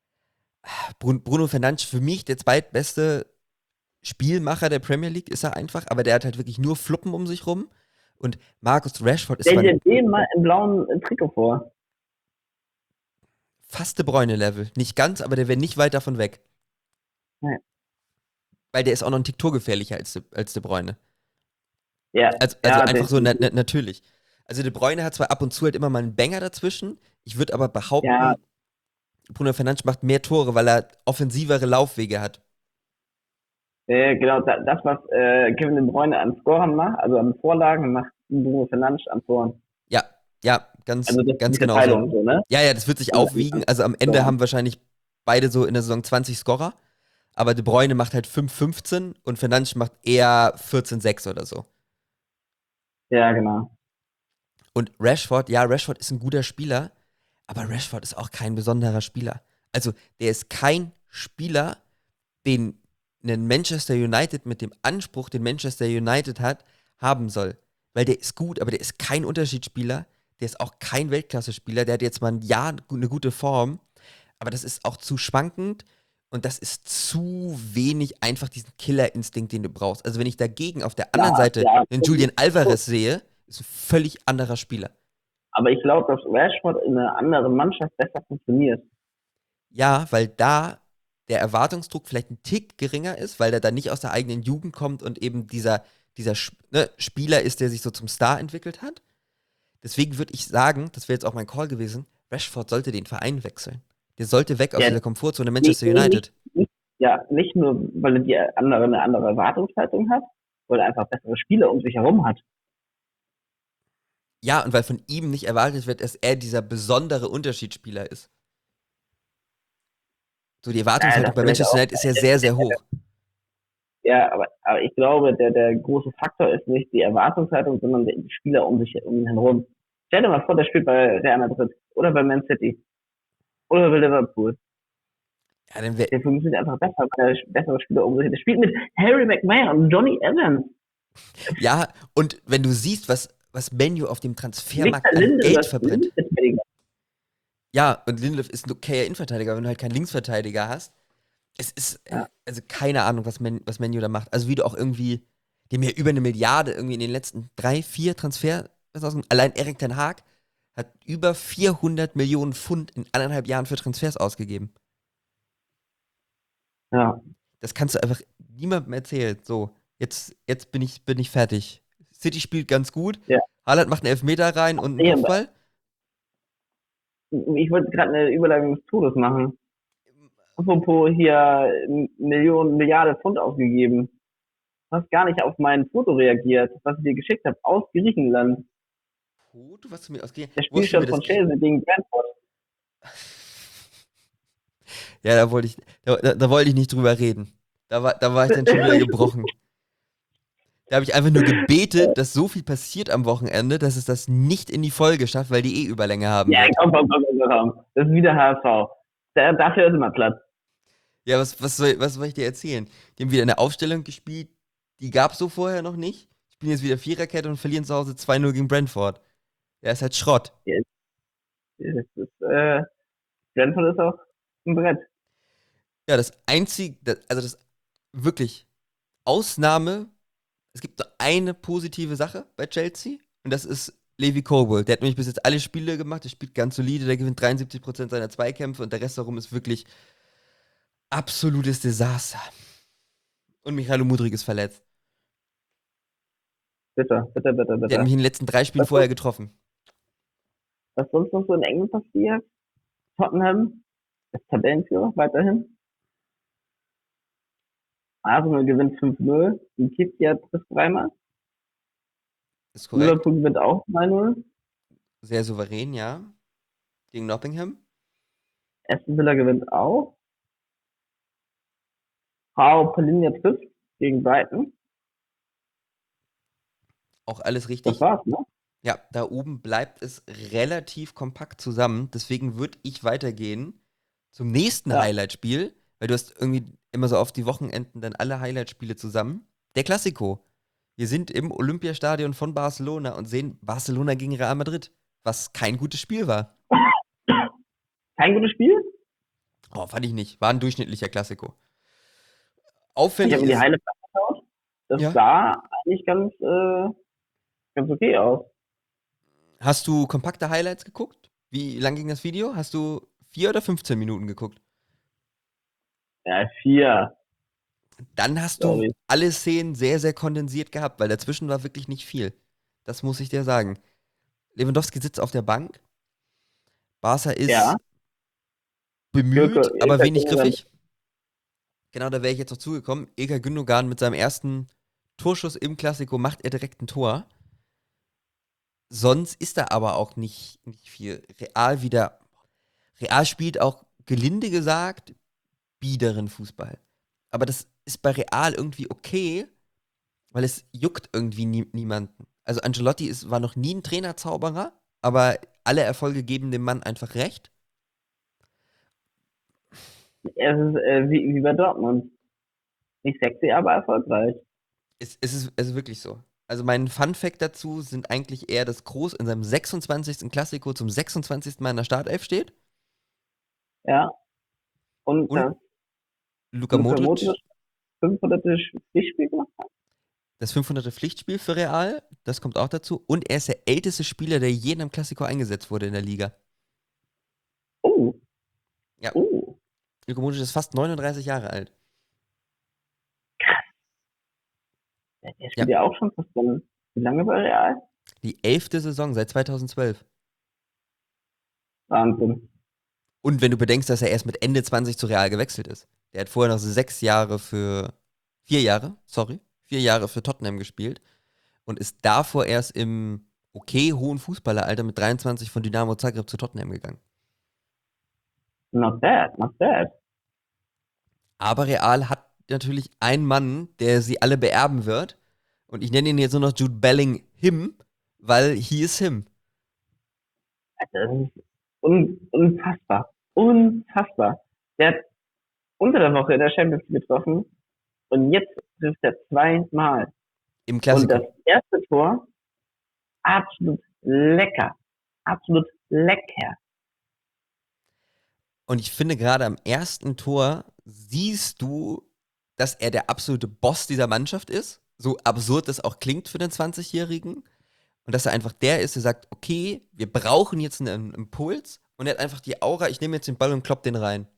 Bruno Fernandes für mich der zweitbeste Spielmacher der Premier League ist er einfach, aber der hat halt wirklich nur Fluppen um sich rum. Und Marcus Rashford ist Stell dir den mal im blauen Trikot vor. fast De Bruyne-Level. Nicht ganz, aber der wäre nicht weit davon weg. Ja. Weil der ist auch noch ein Tick torgefährlicher als De Bruyne. Ja. Also ja, einfach so natürlich. Also De Bruyne hat zwar ab und zu halt immer mal einen Banger dazwischen. Ich würde aber behaupten, Ja. Bruno Fernandes macht mehr Tore, weil er offensivere Laufwege hat. Genau, das, was Kevin De Bruyne an Scorern macht, also an Vorlagen, macht Bruno Fernandes an Toren. Ja, ganz, Also das ganz ist die genau Verteilung so. so, ne? Ja, das wird sich aufwiegen. Also am Ende haben wahrscheinlich beide so in der Saison 20 Scorer. Aber De Bruyne macht halt 5,15 und Fernandes macht eher 14,6 oder so. Ja, genau. Und Rashford ist ein guter Spieler, aber Rashford ist auch kein besonderer Spieler. Also, der ist kein Spieler, den ein Manchester United mit dem Anspruch, den Manchester United hat, haben soll. Weil der ist gut, aber der ist kein Unterschiedsspieler. Der ist auch kein Weltklasse-Spieler. Der hat jetzt mal ein Jahr eine gute Form, aber das ist auch zu schwankend und das ist zu wenig einfach diesen Killerinstinkt, den du brauchst. Also, wenn ich dagegen auf der anderen Seite einen Julian Alvarez sehe, ist ein völlig anderer Spieler. Aber ich glaube, dass Rashford in einer anderen Mannschaft besser funktioniert. Ja, weil da der Erwartungsdruck vielleicht ein Tick geringer ist, weil der dann nicht aus der eigenen Jugend kommt und eben dieser Spieler ist, der sich so zum Star entwickelt hat. Deswegen würde ich sagen, das wäre jetzt auch mein Call gewesen, Rashford sollte den Verein wechseln. Der sollte weg aus dieser Komfortzone Manchester United. Nicht nur, weil er eine andere Erwartungshaltung hat, weil er einfach bessere Spieler um sich herum hat. Ja, und weil von ihm nicht erwartet wird, dass er dieser besondere Unterschiedsspieler ist. So, die Erwartungshaltung bei Manchester United ist ja sehr, sehr hoch. Ja, aber ich glaube, der große Faktor ist nicht die Erwartungshaltung, sondern die Spieler um ihn herum. Stell dir mal vor, der spielt bei Real Madrid oder bei Man City oder bei Liverpool. Ja, dann wär, Der funktioniert einfach besser, weil er bessere Spieler um sich hat. Der spielt mit Harry Maguire und Johnny Evans. ja, und wenn du siehst, was Menu auf dem Transfermarkt Victor an Geld Lindelof, verbrennt. Ja, und Lindelof ist ein okayer Innenverteidiger, wenn du halt keinen Linksverteidiger hast. Es ist, ja, also keine Ahnung, was Menu da macht. Also wie du auch irgendwie, dem ja über 1 Milliarde irgendwie in den letzten 3, 4 Transfer, allein Erik ten Hag hat über 400 Millionen Pfund in 1,5 Jahren für Transfers ausgegeben. ja, Das kannst du einfach niemandem erzählen. So, jetzt bin ich fertig. City spielt ganz gut. ja. Haaland macht einen Elfmeter rein und einen Nee, Kopfball. ich wollte gerade eine Überleitung des Todes machen. Apropos hier Millionen, Milliarden Pfund ausgegeben. Du hast gar nicht auf mein Foto reagiert, was ich dir geschickt habe, aus Griechenland. Du was du mir ausgehen. Der Wo hast du mir Spielstand das von Chelsea gegen Brentford. Ja, da wollte ich nicht drüber reden. Da war ich dann schon wieder gebrochen. Da habe ich einfach nur gebetet, dass so viel passiert am Wochenende, dass es das nicht in die Folge schafft, weil die Überlänge haben Ja, wird. komm. Das ist wieder HSV. Dafür ist immer Platz. Ja, was soll ich dir erzählen? Die haben wieder eine Aufstellung gespielt, die gab es so vorher noch nicht. Spielen jetzt wieder Viererkette und verlieren zu Hause 2-0 gegen Brentford. Der ist halt Schrott. Ja, Brentford ist auch ein Brett. Ja, das einzige, also das wirklich Ausnahme, es gibt nur eine positive Sache bei Chelsea und das ist Levi Colwill. Der hat nämlich bis jetzt alle Spiele gemacht, der spielt ganz solide, der gewinnt 73% seiner Zweikämpfe und der Rest darum ist wirklich absolutes Desaster. Und Michailo Mudryk ist verletzt. Bitter. Der hat mich in den letzten 3 Spielen Was, vorher getroffen. was sonst noch so in England passiert? Tottenham ist Tabellenführer weiterhin. Arsenal gewinnt 5-0. Nketiah trifft dreimal. Ist korrekt. Liverpool gewinnt auch 3-0. Sehr souverän, ja. Gegen Nottingham. Aston Villa gewinnt auch. Frau Palinja trifft gegen Brighton. Auch alles Das richtig. war's, ne? Ja, da oben bleibt es relativ kompakt zusammen. Deswegen würde ich weitergehen zum nächsten Ja. Highlight-Spiel, weil du hast irgendwie immer so auf die Wochenenden dann alle Highlight-Spiele zusammen. Der Classico. Wir sind im Olympiastadion von Barcelona und sehen Barcelona gegen Real Madrid, was kein gutes Spiel war. Kein gutes Spiel? Oh, fand ich nicht. War ein durchschnittlicher Classico. Ich Auffällig habe mir die ist, Highlights angeschaut. Das ja. sah eigentlich ganz okay aus. Hast du kompakte Highlights geguckt? Wie lang ging das Video? Hast du 4 oder 15 Minuten geguckt? Ja, 4, Dann hast du glaube ich. alle Szenen sehr, sehr kondensiert gehabt, weil dazwischen war wirklich nicht viel. Das muss ich dir sagen. Lewandowski sitzt auf der Bank. Barca Ja, ist bemüht, aber Ilkay wenig Gündogan. griffig. Genau, da wäre ich jetzt noch zugekommen. İlkay Gündogan mit seinem ersten Torschuss im Klassiko macht er direkt ein Tor. Sonst ist da aber auch nicht viel. Real spielt auch gelinde gesagt biederen Fußball. Aber das ist bei Real irgendwie okay, weil es juckt irgendwie niemanden. Also Ancelotti war noch nie ein Trainerzauberer, aber alle Erfolge geben dem Mann einfach recht. Es ist wie bei Dortmund. Nicht sexy, aber erfolgreich. Es ist wirklich so. Also mein Fun-Fact dazu sind eigentlich eher, dass Kroos in seinem 26. Klassiko zum 26. Mal in der Startelf steht Ja. Und und dass Luka Luka Modric Modric 500 Pflichtspiel gemacht hat. das 500. Pflichtspiel für Real, das kommt auch dazu. Und er ist der älteste Spieler, der je in einem Klassiko eingesetzt wurde in der Liga. Oh, Ja, oh. Luka Modric ist fast 39 Jahre alt. Der Ja, spielt ja auch schon fast dann. Wie lange bei Real? die 11. Saison seit 2012. Wahnsinn. Und wenn du bedenkst, dass er erst mit Ende 20 zu Real gewechselt ist. Der hat vorher noch 4 Jahre für Tottenham gespielt und ist davor erst im okay hohen Fußballeralter mit 23 von Dynamo Zagreb zu Tottenham gegangen. Not bad. Aber Real hat natürlich einen Mann, der sie alle beerben wird. Und ich nenne ihn jetzt nur noch Jude Bellingham, weil he is him. Das ist unfassbar. Unfassbar. Der hat unter der Woche in der Champions League getroffen und jetzt trifft er zweimal. Im Und das Klassiko. erste Tor, absolut lecker. Absolut lecker. Und ich finde, gerade am ersten Tor siehst du, dass er der absolute Boss dieser Mannschaft ist. So absurd das auch klingt für den 20-Jährigen. Und dass er einfach der ist, der sagt, okay, wir brauchen jetzt einen Impuls. Und er hat einfach die Aura, ich nehme jetzt den Ball und klopp den rein.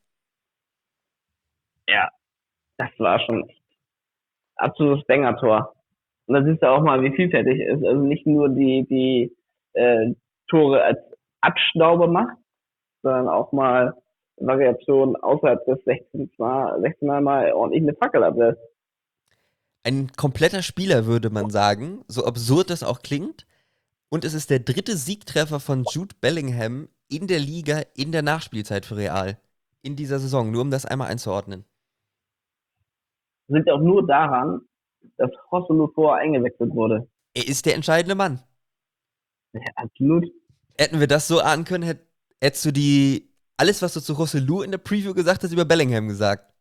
Ja, das war schon absolutes Banger-Tor. Und da siehst du auch mal, wie vielfältig es ist. Also nicht nur die Tore als Abstauber macht, sondern auch mal Variationen außerhalb des 16 mal ordentlich eine Fackel ablässt. Ein kompletter Spieler, würde man sagen, so absurd das auch klingt. Und es ist der dritte Siegtreffer von Jude Bellingham in der Liga in der Nachspielzeit für Real. In dieser Saison, nur um das einmal einzuordnen. Liegt auch nur daran, dass José Lu eingewechselt wurde. Er ist der entscheidende Mann. Ja, absolut. Hätten wir das so ahnen können, hättest du alles, was du zu Rossellou in der Preview gesagt hast, über Bellingham gesagt.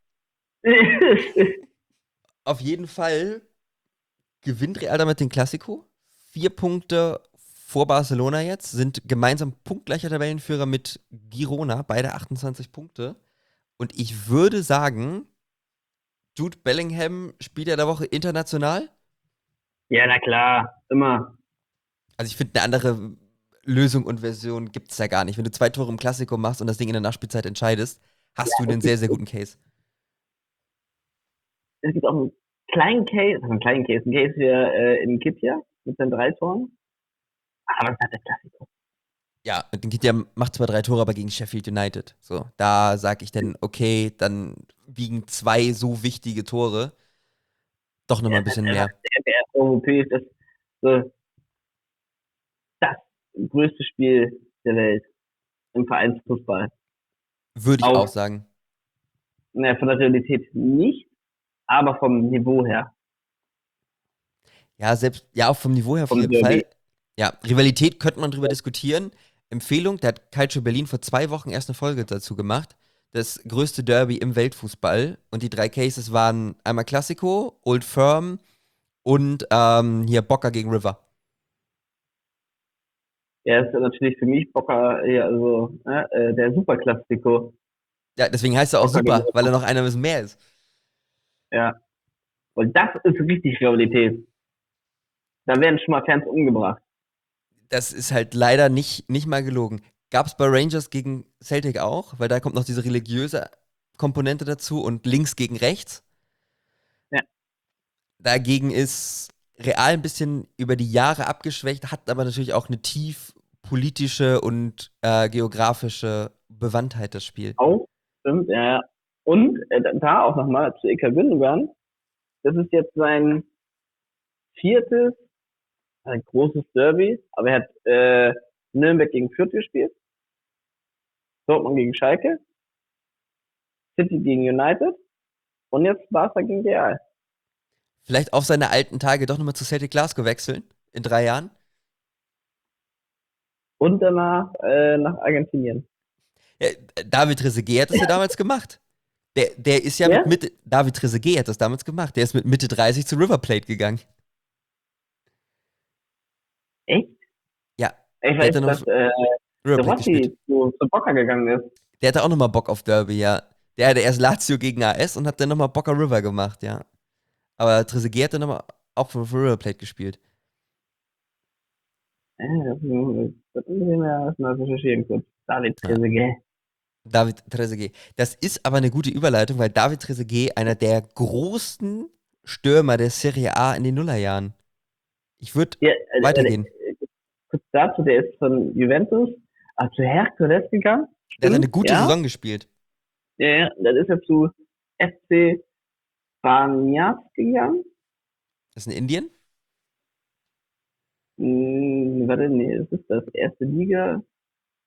Auf jeden Fall gewinnt Real damit den Clasico. 4 Punkte vor Barcelona jetzt, sind gemeinsam punktgleicher Tabellenführer mit Girona, beide 28 Punkte. Und ich würde sagen, Jude Bellingham Spieler der Woche international. Ja, na klar, immer. Also ich finde, eine andere Lösung und Version gibt es da gar nicht. Wenn du 2 Tore im Klassiko machst und das Ding in der Nachspielzeit entscheidest, hast du einen sehr, sehr guten Case. Es gibt auch einen Case für in Kipja mit seinen 3 Toren. Aber das hat der Klassiker. Ja, mit dem Kitja macht zwar 3 Tore, aber gegen Sheffield United. So, da sage ich dann, okay, dann wiegen 2 so wichtige Tore doch nochmal ein bisschen mehr. Der europäisch so das größte Spiel der Welt im Vereinsfußball. Würde ich auch sagen. Von der Realität nicht, aber vom Niveau her. Ja, auch vom Niveau her auf jeden Fall. Ja, Rivalität könnte man drüber diskutieren. Empfehlung, da hat Calcio Berlin vor 2 Wochen erst eine Folge dazu gemacht. Das größte Derby im Weltfußball. Und die 3 Cases waren einmal Classico, Old Firm und hier Boca gegen River. Ja, ist natürlich für mich Boca, also der Superklassiko. Ja, deswegen heißt er auch Boca super, weil er noch einer bisschen mehr ist. Ja. Und das ist richtig Rivalität. Da werden schon mal Fans umgebracht. Das ist halt leider nicht mal gelogen. Gab es bei Rangers gegen Celtic auch, weil da kommt noch diese religiöse Komponente dazu und links gegen rechts. Ja. Dagegen ist Real ein bisschen über die Jahre abgeschwächt, hat aber natürlich auch eine tief politische und geografische Bewandtheit, das Spiel. Auch, stimmt, ja. Und da auch nochmal zu Ilkay Gündogan. Das ist jetzt sein 4. ein großes Derby, aber er hat Nürnberg gegen Fürth gespielt, Dortmund gegen Schalke, City gegen United und jetzt Barca gegen Real. Vielleicht auf seine alten Tage doch nochmal zu Celtic Glasgow wechseln in 3 Jahren. Und danach nach Argentinien. Ja, David Trezeguet hat das ja damals gemacht. Der ist ja, Ja? mit Mitte, David Trezeguet hat das damals gemacht. Der ist mit Mitte 30 zu River Plate gegangen. Echt? Ja. Ich Der weiß, hat dann dass noch River Plate Rossi gespielt. zu Boca gegangen ist. Der hatte auch nochmal Bock auf Derby, ja. Der hatte erst Lazio gegen AS und hat dann nochmal Boca River gemacht, ja. Aber Trezeguet hat dann nochmal auch für River Plate gespielt. Das müssen wir mal recherchieren kurz. David Ja. Trezeguet. David Trezeguet. Das ist aber eine gute Überleitung, weil David Trezeguet einer der großen Stürmer der Serie A in den Nullerjahren. Ich würde Ja, weitergehen. kurz dazu, der ist von Juventus zu Hercules gegangen. Der hat eine Stimmt, gute ja. Saison gespielt. Ja, dann ist er zu FC Banyas gegangen. Das ist in Indien? Warte, nee, das ist das erste Liga.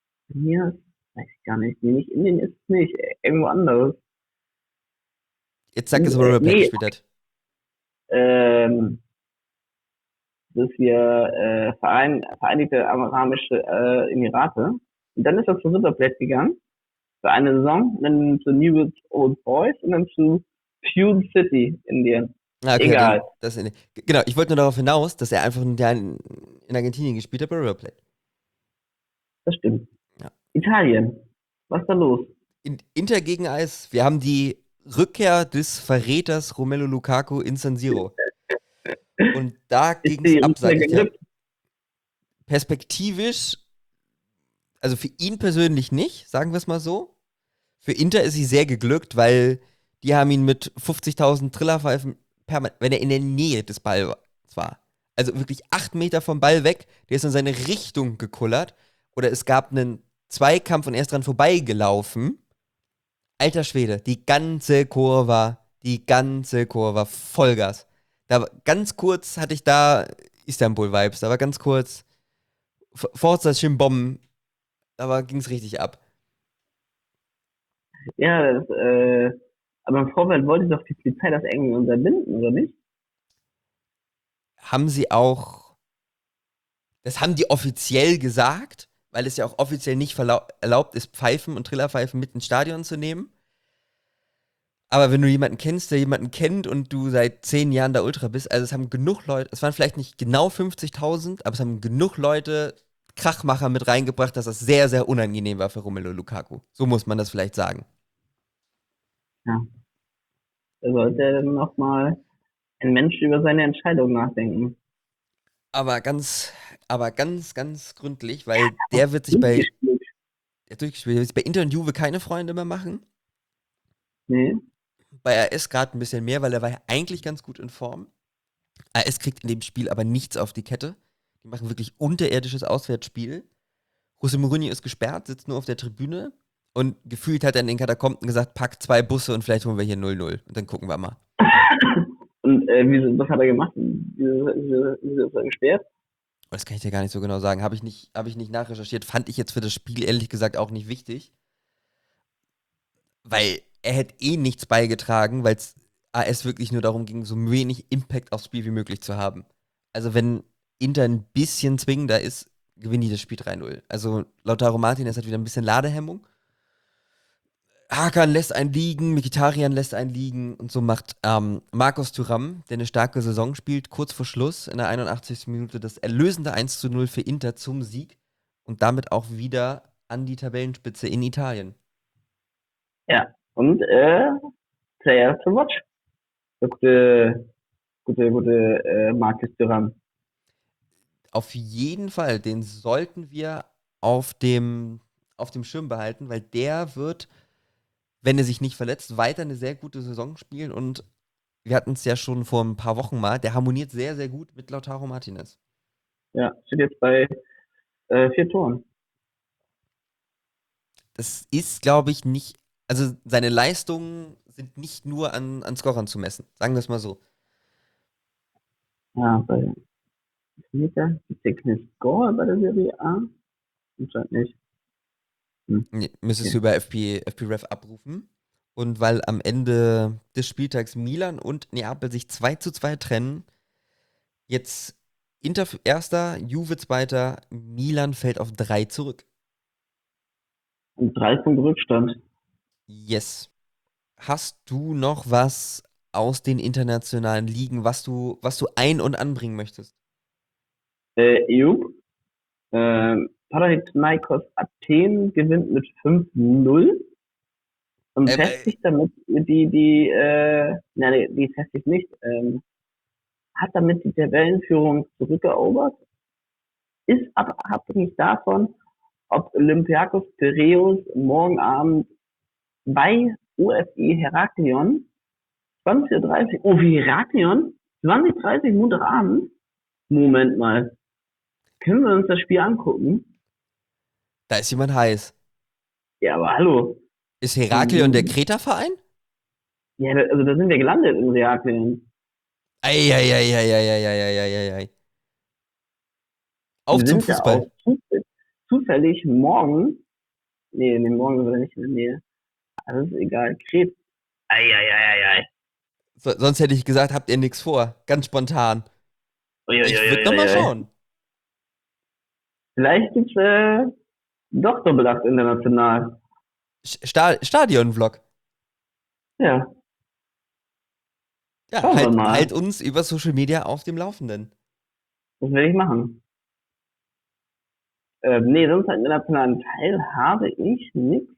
Banyas, weiß ich gar nicht. Nee, nicht Indien ist es nicht. Irgendwo anderes. Jetzt sag es, wo River Plate Nee, gespielt hat. ähm, das ist hier Vereinigte Arabische Emirate. Und dann ist er zu River Plate gegangen für eine Saison, dann zu Newell's Old Boys und dann zu Fuel City, Indien. Ah, okay, Egal, genau, ich wollte nur darauf hinaus, dass er einfach ein Jahr in Argentinien gespielt hat bei River Plate. das stimmt. Ja. Italien, was ist da los? Inter gegen AS. Wir haben die Rückkehr des Verräters Romelu Lukaku in San Siro. Und da Ist ging's die ab, sag Rückkehr ich dir. geglückt? Perspektivisch, also für ihn persönlich nicht, sagen wir es mal so. Für Inter ist sie sehr geglückt, weil die haben ihn mit 50.000 Trillerpfeifen permanent, wenn er in der Nähe des Balls war. Also wirklich 8 Meter vom Ball weg, der ist in seine Richtung gekullert. Oder es gab einen Zweikampf und er ist dran vorbeigelaufen. Alter Schwede, die ganze Kurve, Vollgas. Ganz kurz hatte ich da Istanbul-Vibes, da war ganz kurz Forza Chimbom, da ging es richtig ab. Ja, aber im Vorfeld wollte doch die Polizei das irgendwie unterbinden, oder nicht? Haben sie auch, das haben die offiziell gesagt, weil es ja auch offiziell nicht erlaubt ist, Pfeifen und Trillerpfeifen mit ins Stadion zu nehmen. Aber wenn du jemanden kennst, der jemanden kennt und du seit 10 Jahren da Ultra bist, also es haben genug Leute, es waren vielleicht nicht genau 50.000, aber es haben genug Leute Krachmacher mit reingebracht, dass das sehr, sehr unangenehm war für Romelu Lukaku. So muss man das vielleicht sagen. Ja, da sollte dann nochmal ein Mensch über seine Entscheidung nachdenken. Aber ganz, ganz gründlich, weil der wird sich Durchgespielt. durchgespielt, der wird sich bei Inter und Juve keine Freunde mehr machen. Nee, Bei AS gerade ein bisschen mehr, weil er war ja eigentlich ganz gut in Form. AS kriegt in dem Spiel aber nichts auf die Kette. Die machen wirklich unterirdisches Auswärtsspiel. José Mourinho ist gesperrt, sitzt nur auf der Tribüne und gefühlt hat er in den Katakomben gesagt, pack 2 Busse und vielleicht holen wir hier 0-0 und dann gucken wir mal. und was hat er gemacht? Wieso ist er gesperrt? Oh, das kann ich dir gar nicht so genau sagen. Habe ich nicht nachrecherchiert. Fand ich jetzt für das Spiel ehrlich gesagt auch nicht wichtig. Weil er hätte eh nichts beigetragen, weil es AS wirklich nur darum ging, so wenig Impact aufs Spiel wie möglich zu haben. Also wenn Inter ein bisschen zwingender ist, gewinnen die das Spiel 3-0. Also Lautaro Martinez hat wieder ein bisschen Ladehemmung. Hakan lässt einen liegen, Mkhitaryan lässt einen liegen und so macht Marcos Thuram, der eine starke Saison spielt, kurz vor Schluss in der 81. Minute das erlösende 1-0 für Inter zum Sieg und damit auch wieder an die Tabellenspitze in Italien. Ja, und Player to watch. Der gute Marcus Thuram. Auf jeden Fall, den sollten wir auf dem Schirm behalten, weil der wird, wenn er sich nicht verletzt, weiter eine sehr gute Saison spielen und wir hatten es ja schon vor ein paar Wochen mal, der harmoniert sehr, sehr gut mit Lautaro Martinez. Ja, steht jetzt bei 4 Toren. Das ist, glaube ich, nicht, also seine Leistungen sind nicht nur an Scorern zu messen, sagen wir es mal so. Ja, bei Meter gibt es keinen Score bei der Serie A? Anscheinend nicht. Hm. Nee, müsstest Okay. du über FP Ref abrufen. Und weil am Ende des Spieltags Milan und Neapel sich 2:2 trennen, jetzt Inter erster, Juve zweiter, Milan fällt auf 3 zurück. Und 3 Punkte Rückstand. Yes. Hast du noch was aus den internationalen Ligen, was du ein- und anbringen möchtest? EU. Panathinaikos Athen gewinnt mit 5-0 und Weil, festigt damit die festigt nicht, hat damit die Tabellenführung zurückerobert, ist aber abhängig davon, ob Olympiakos Piraeus morgen Abend bei UFI Heraklion 20:30 Uhr, oh, wie Heraklion? 20:30 Uhr Montagabend? Moment mal. Können wir uns das Spiel angucken? da ist jemand heiß. Ja, aber hallo. Ist Heraklion der Kreta-Verein? Ja, also da sind wir gelandet in Heraklion. Eieieiei. Auf Wir zum sind ja Fußball. auch zufällig morgen, nee, morgen sind wir nicht in der Nähe. Also ist egal. Krebs. Eieieiei. Sonst hätte ich gesagt, habt ihr nichts vor. Ganz spontan. Ich würde nochmal Uiuiuiui. schauen. Vielleicht gibt's doch Doppelacht international. Stadion-Vlog. Ja, Ja, schauen wir halt mal. uns über Social Media auf dem Laufenden. Das werde ich machen. Nee, sonst einen internationalen Teil habe ich nicht.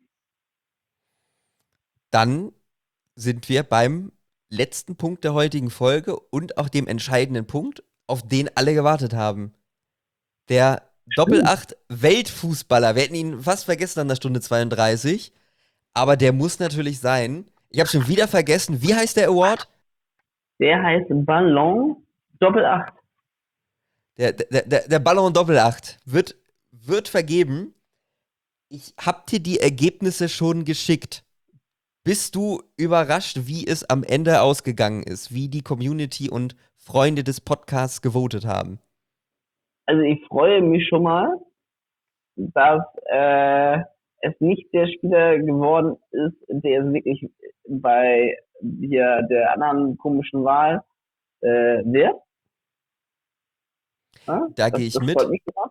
Dann sind wir beim letzten Punkt der heutigen Folge und auch dem entscheidenden Punkt, auf den alle gewartet haben. Der Stimmt. Doppelacht Weltfußballer. Wir hätten ihn fast vergessen an der Stunde 32, aber der muss natürlich sein. Ich habe schon wieder vergessen, wie heißt der Award? Der heißt Ballon Doppel 8. Der Ballon Doppelacht wird vergeben. Ich hab dir die Ergebnisse schon geschickt. Bist du überrascht, wie es am Ende ausgegangen ist, wie die Community und Freunde des Podcasts gewotet haben? Also ich freue mich schon mal, dass es nicht der Spieler geworden ist, der es wirklich bei hier der anderen komischen Wahl wird. Ja? Da Das, gehe ich das freut mit. mich immer.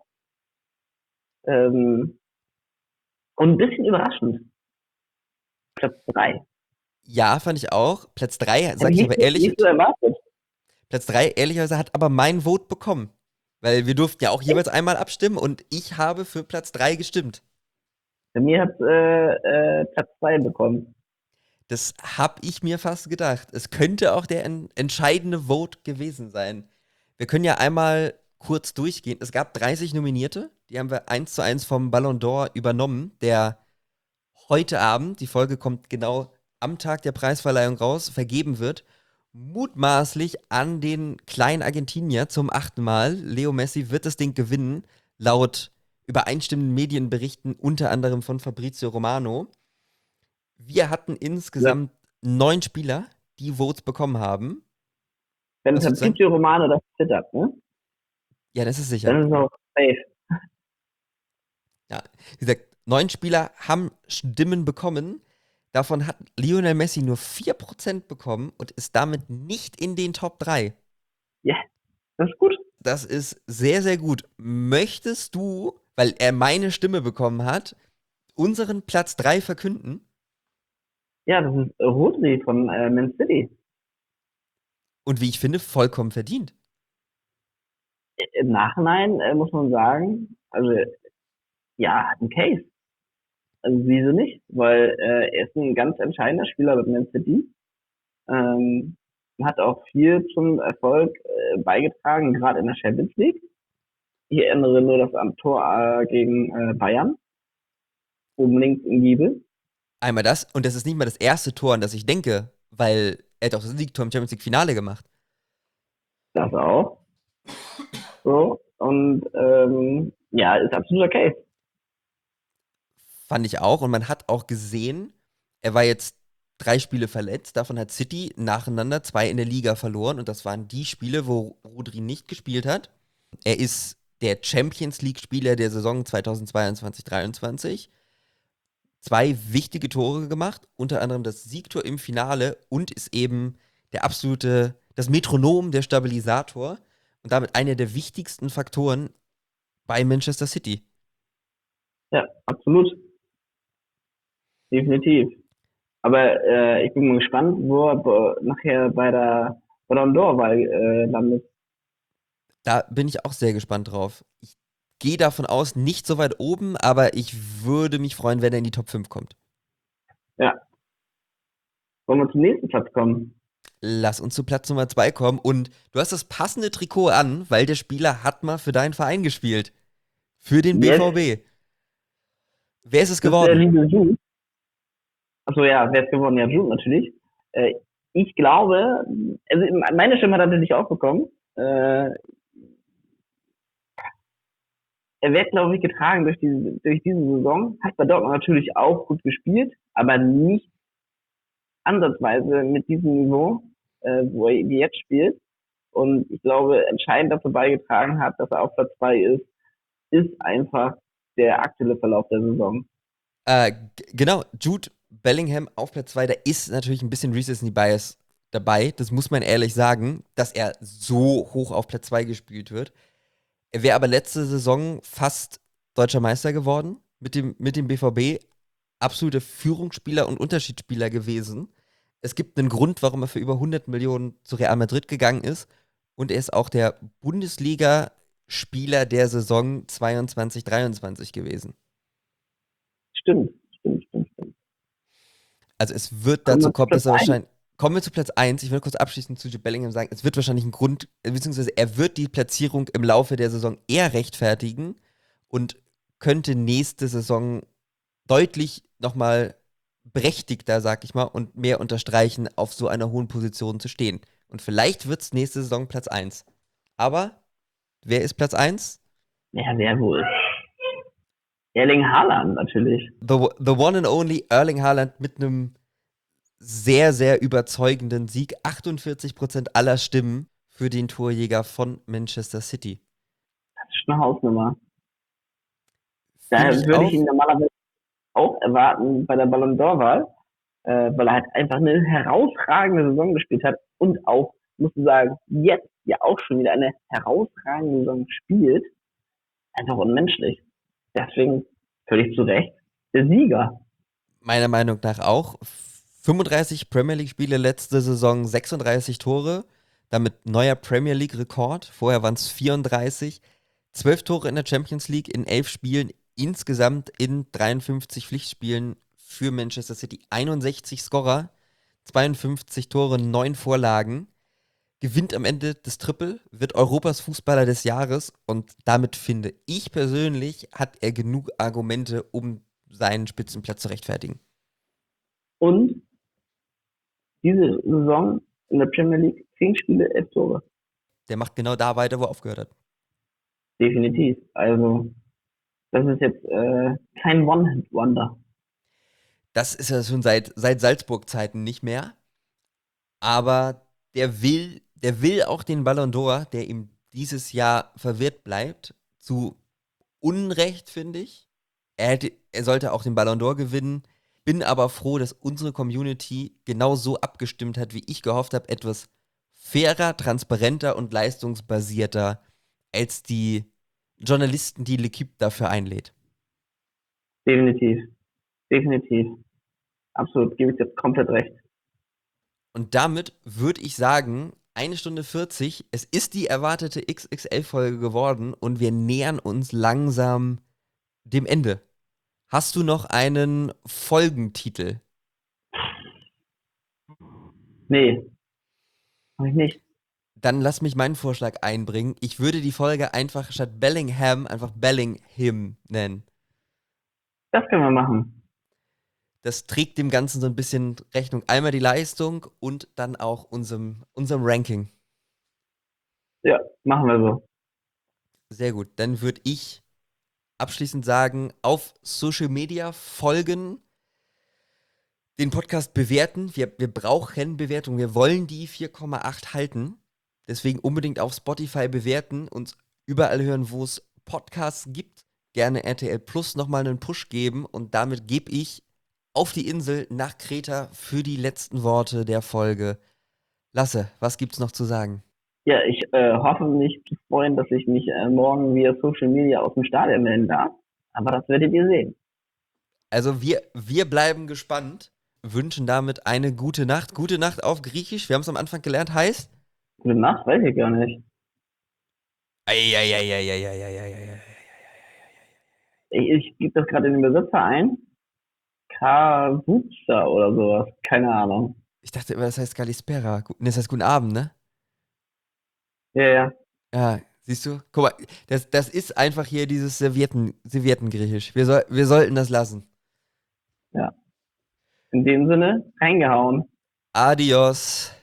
Ähm, und ein bisschen überraschend. Platz 3. Ja, fand ich auch. Platz 3, Hätte sag ich ich aber ehrlich, nicht so erwartet. Platz 3 ehrlicherweise hat aber mein Vote bekommen. Weil wir durften ja auch jeweils einmal abstimmen und ich habe für Platz 3 gestimmt. Bei mir hat Platz 2 bekommen. Das habe ich mir fast gedacht. Es könnte auch der entscheidende Vote gewesen sein. Wir können ja einmal kurz durchgehen. Es gab 30 Nominierte, die haben wir 1:1 vom Ballon d'Or übernommen, der heute Abend, die Folge kommt genau am Tag der Preisverleihung raus, vergeben wird. Mutmaßlich an den kleinen Argentinier zum 8. Mal. Leo Messi wird das Ding gewinnen, laut übereinstimmenden Medienberichten, unter anderem von Fabrizio Romano. Wir hatten Ja. insgesamt 9 Spieler, die Votes bekommen haben. Wenn Was würdest du sagen? Fabrizio Romano das zittert, ne? Ja, das ist sicher. Dann ist es auch safe. Ja, wie gesagt, 9 Spieler haben Stimmen bekommen. Davon hat Lionel Messi nur 4% bekommen und ist damit nicht in den Top 3. Ja, das ist gut. Das ist sehr, sehr gut. Möchtest du, weil er meine Stimme bekommen hat, unseren Platz 3 verkünden? Ja, das ist Rodri von Man City. Und wie ich finde, vollkommen verdient. Im Nachhinein muss man sagen, also ja, hat ein Case. Also wieso nicht? Weil er ist ein ganz entscheidender Spieler bei Man City. Ähm, hat auch viel zum Erfolg beigetragen, gerade in der Champions League. Ich erinnere nur das am Tor gegen Bayern, oben links im Giebel. Einmal das, und das ist nicht mal das erste Tor, an das ich denke, weil er hat auch das Siegtor im Champions League Finale gemacht. Das auch. So. Und ja, ist absoluter Case. Fand ich auch. Und man hat auch gesehen, er war jetzt 3 Spiele verletzt. Davon hat City nacheinander 2 in der Liga verloren. Und das waren die Spiele, wo Rodri nicht gespielt hat. Er ist der Champions League-Spieler der Saison 2022/23. 2 wichtige Tore gemacht, unter anderem das Siegtor im Finale und ist eben das Metronom, der Stabilisator und damit einer der wichtigsten Faktoren bei Manchester City. Ja, absolut. Definitiv. Aber ich bin mal gespannt, wo er nachher bei der Ballon d'Or-Wahl landet. Da bin ich auch sehr gespannt drauf. Ich gehe davon aus, nicht so weit oben, aber ich würde mich freuen, wenn er in die Top 5 kommt. Ja, wollen wir zum nächsten Platz kommen? Lass uns zu Platz Nummer 2 kommen. Und du hast das passende Trikot an, weil der Spieler hat mal für deinen Verein gespielt. Für den Yes, BVB. Wer ist es das ist der geworden? liebe Jude. Achso, ja, wer ist gewonnen? Ja, Jude natürlich. Äh, ich glaube, also meine Stimme hat er natürlich auch bekommen. Er wird, glaube ich, getragen durch diese Saison. Hat bei Dortmund natürlich auch gut gespielt, aber nicht ansatzweise mit diesem Niveau, wo er wie jetzt spielt. Und ich glaube, entscheidend dazu beigetragen hat, dass er auf Platz 2 ist einfach der aktuelle Verlauf der Saison. Genau, Jude Bellingham auf Platz 2, da ist natürlich ein bisschen Recency Bias dabei, das muss man ehrlich sagen, dass er so hoch auf Platz 2 gespielt wird. Er wäre aber letzte Saison fast deutscher Meister geworden mit dem BVB. Absoluter Führungsspieler und Unterschiedsspieler gewesen. Es gibt einen Grund, warum er für über 100 Millionen zu Real Madrid gegangen ist. Und er ist auch der Bundesliga-Spieler der Saison 22/23 gewesen. Stimmt. Also es wird Kommen dazu wir zu kommen, dass Platz er 1. wahrscheinlich. Kommen wir zu Platz 1. Ich will kurz abschließend zu Jude Bellingham sagen, es wird wahrscheinlich ein Grund, beziehungsweise er wird die Platzierung im Laufe der Saison eher rechtfertigen und könnte nächste Saison deutlich nochmal berechtigter, sag ich mal, und mehr unterstreichen, auf so einer hohen Position zu stehen. Und vielleicht wird es nächste Saison Platz 1. Aber wer ist Platz 1? Ja, wer wohl? Erling Haaland natürlich. The one and only Erling Haaland mit einem sehr, sehr überzeugenden Sieg. 48% aller Stimmen für den Torjäger von Manchester City. Das ist schon eine Hausnummer. Da Finde ich würde ich auch. ihn normalerweise auch erwarten bei der Ballon d'Or-Wahl, weil er halt einfach eine herausragende Saison gespielt hat und auch, muss ich sagen, jetzt ja auch schon wieder eine herausragende Saison spielt. Einfach unmenschlich. Deswegen völlig zu Recht der Sieger. Meiner Meinung nach auch. 35 Premier League-Spiele letzte Saison, 36 Tore. Damit neuer Premier League-Rekord. Vorher waren es 34. 12 Tore in der Champions League in 11 Spielen. Insgesamt in 53 Pflichtspielen für Manchester City. 61 Scorer, 52 Tore, 9 Vorlagen. Gewinnt am Ende das Triple, wird Europas Fußballer des Jahres und damit finde ich persönlich, hat er genug Argumente, um seinen Spitzenplatz zu rechtfertigen. Und diese Saison in der Premier League 10 Spiele, 11 Tore. Der macht genau da weiter, wo er aufgehört hat. Definitiv. Also, das ist jetzt kein One-Hit-Wonder. Das ist ja schon seit Salzburg-Zeiten nicht mehr. Aber der will auch den Ballon d'Or, der ihm dieses Jahr verwehrt bleibt. Zu Unrecht, finde ich. Er sollte auch den Ballon d'Or gewinnen. Bin aber froh, dass unsere Community genau so abgestimmt hat, wie ich gehofft habe. Etwas fairer, transparenter und leistungsbasierter als die Journalisten, die L'Équipe dafür einlädt. Definitiv. Absolut, gebe ich jetzt komplett recht. Und damit würde ich sagen, 1 Stunde 40, es ist die erwartete XXL-Folge geworden und wir nähern uns langsam dem Ende. Hast du noch einen Folgentitel? Nee, habe ich nicht. Dann lass mich meinen Vorschlag einbringen. Ich würde die Folge einfach statt Bellingham einfach Bellingham nennen. Das können wir machen. Das trägt dem Ganzen so ein bisschen Rechnung. Einmal die Leistung und dann auch unserem Ranking. Ja, machen wir so. Sehr gut. Dann würde ich abschließend sagen, auf Social Media folgen, den Podcast bewerten. Wir brauchen Bewertung. Wir wollen die 4,8 halten. Deswegen unbedingt auf Spotify bewerten, uns überall hören, wo es Podcasts gibt. Gerne RTL Plus nochmal einen Push geben und damit gebe ich auf die Insel nach Kreta für die letzten Worte der Folge. Lasse, was gibt's noch zu sagen? Ja, ich hoffe mich zu freuen, dass ich mich morgen via Social Media aus dem Stadion melden darf. Aber das werdet ihr sehen. Also wir bleiben gespannt, wünschen damit eine gute Nacht. Gute Nacht auf Griechisch, wir haben es am Anfang gelernt, heißt? Gute Nacht, weiß ich gar nicht. Eieieiei. Ich gebe das gerade in den Übersetzer ein. Kavuza oder sowas. Keine Ahnung. Ich dachte immer, das heißt Kalispera. Das heißt guten Abend, ne? Ja. Ja, siehst du? Guck mal, das ist einfach hier dieses Serviettengriechisch. Wir sollten das lassen. Ja. In dem Sinne, reingehauen. Adios.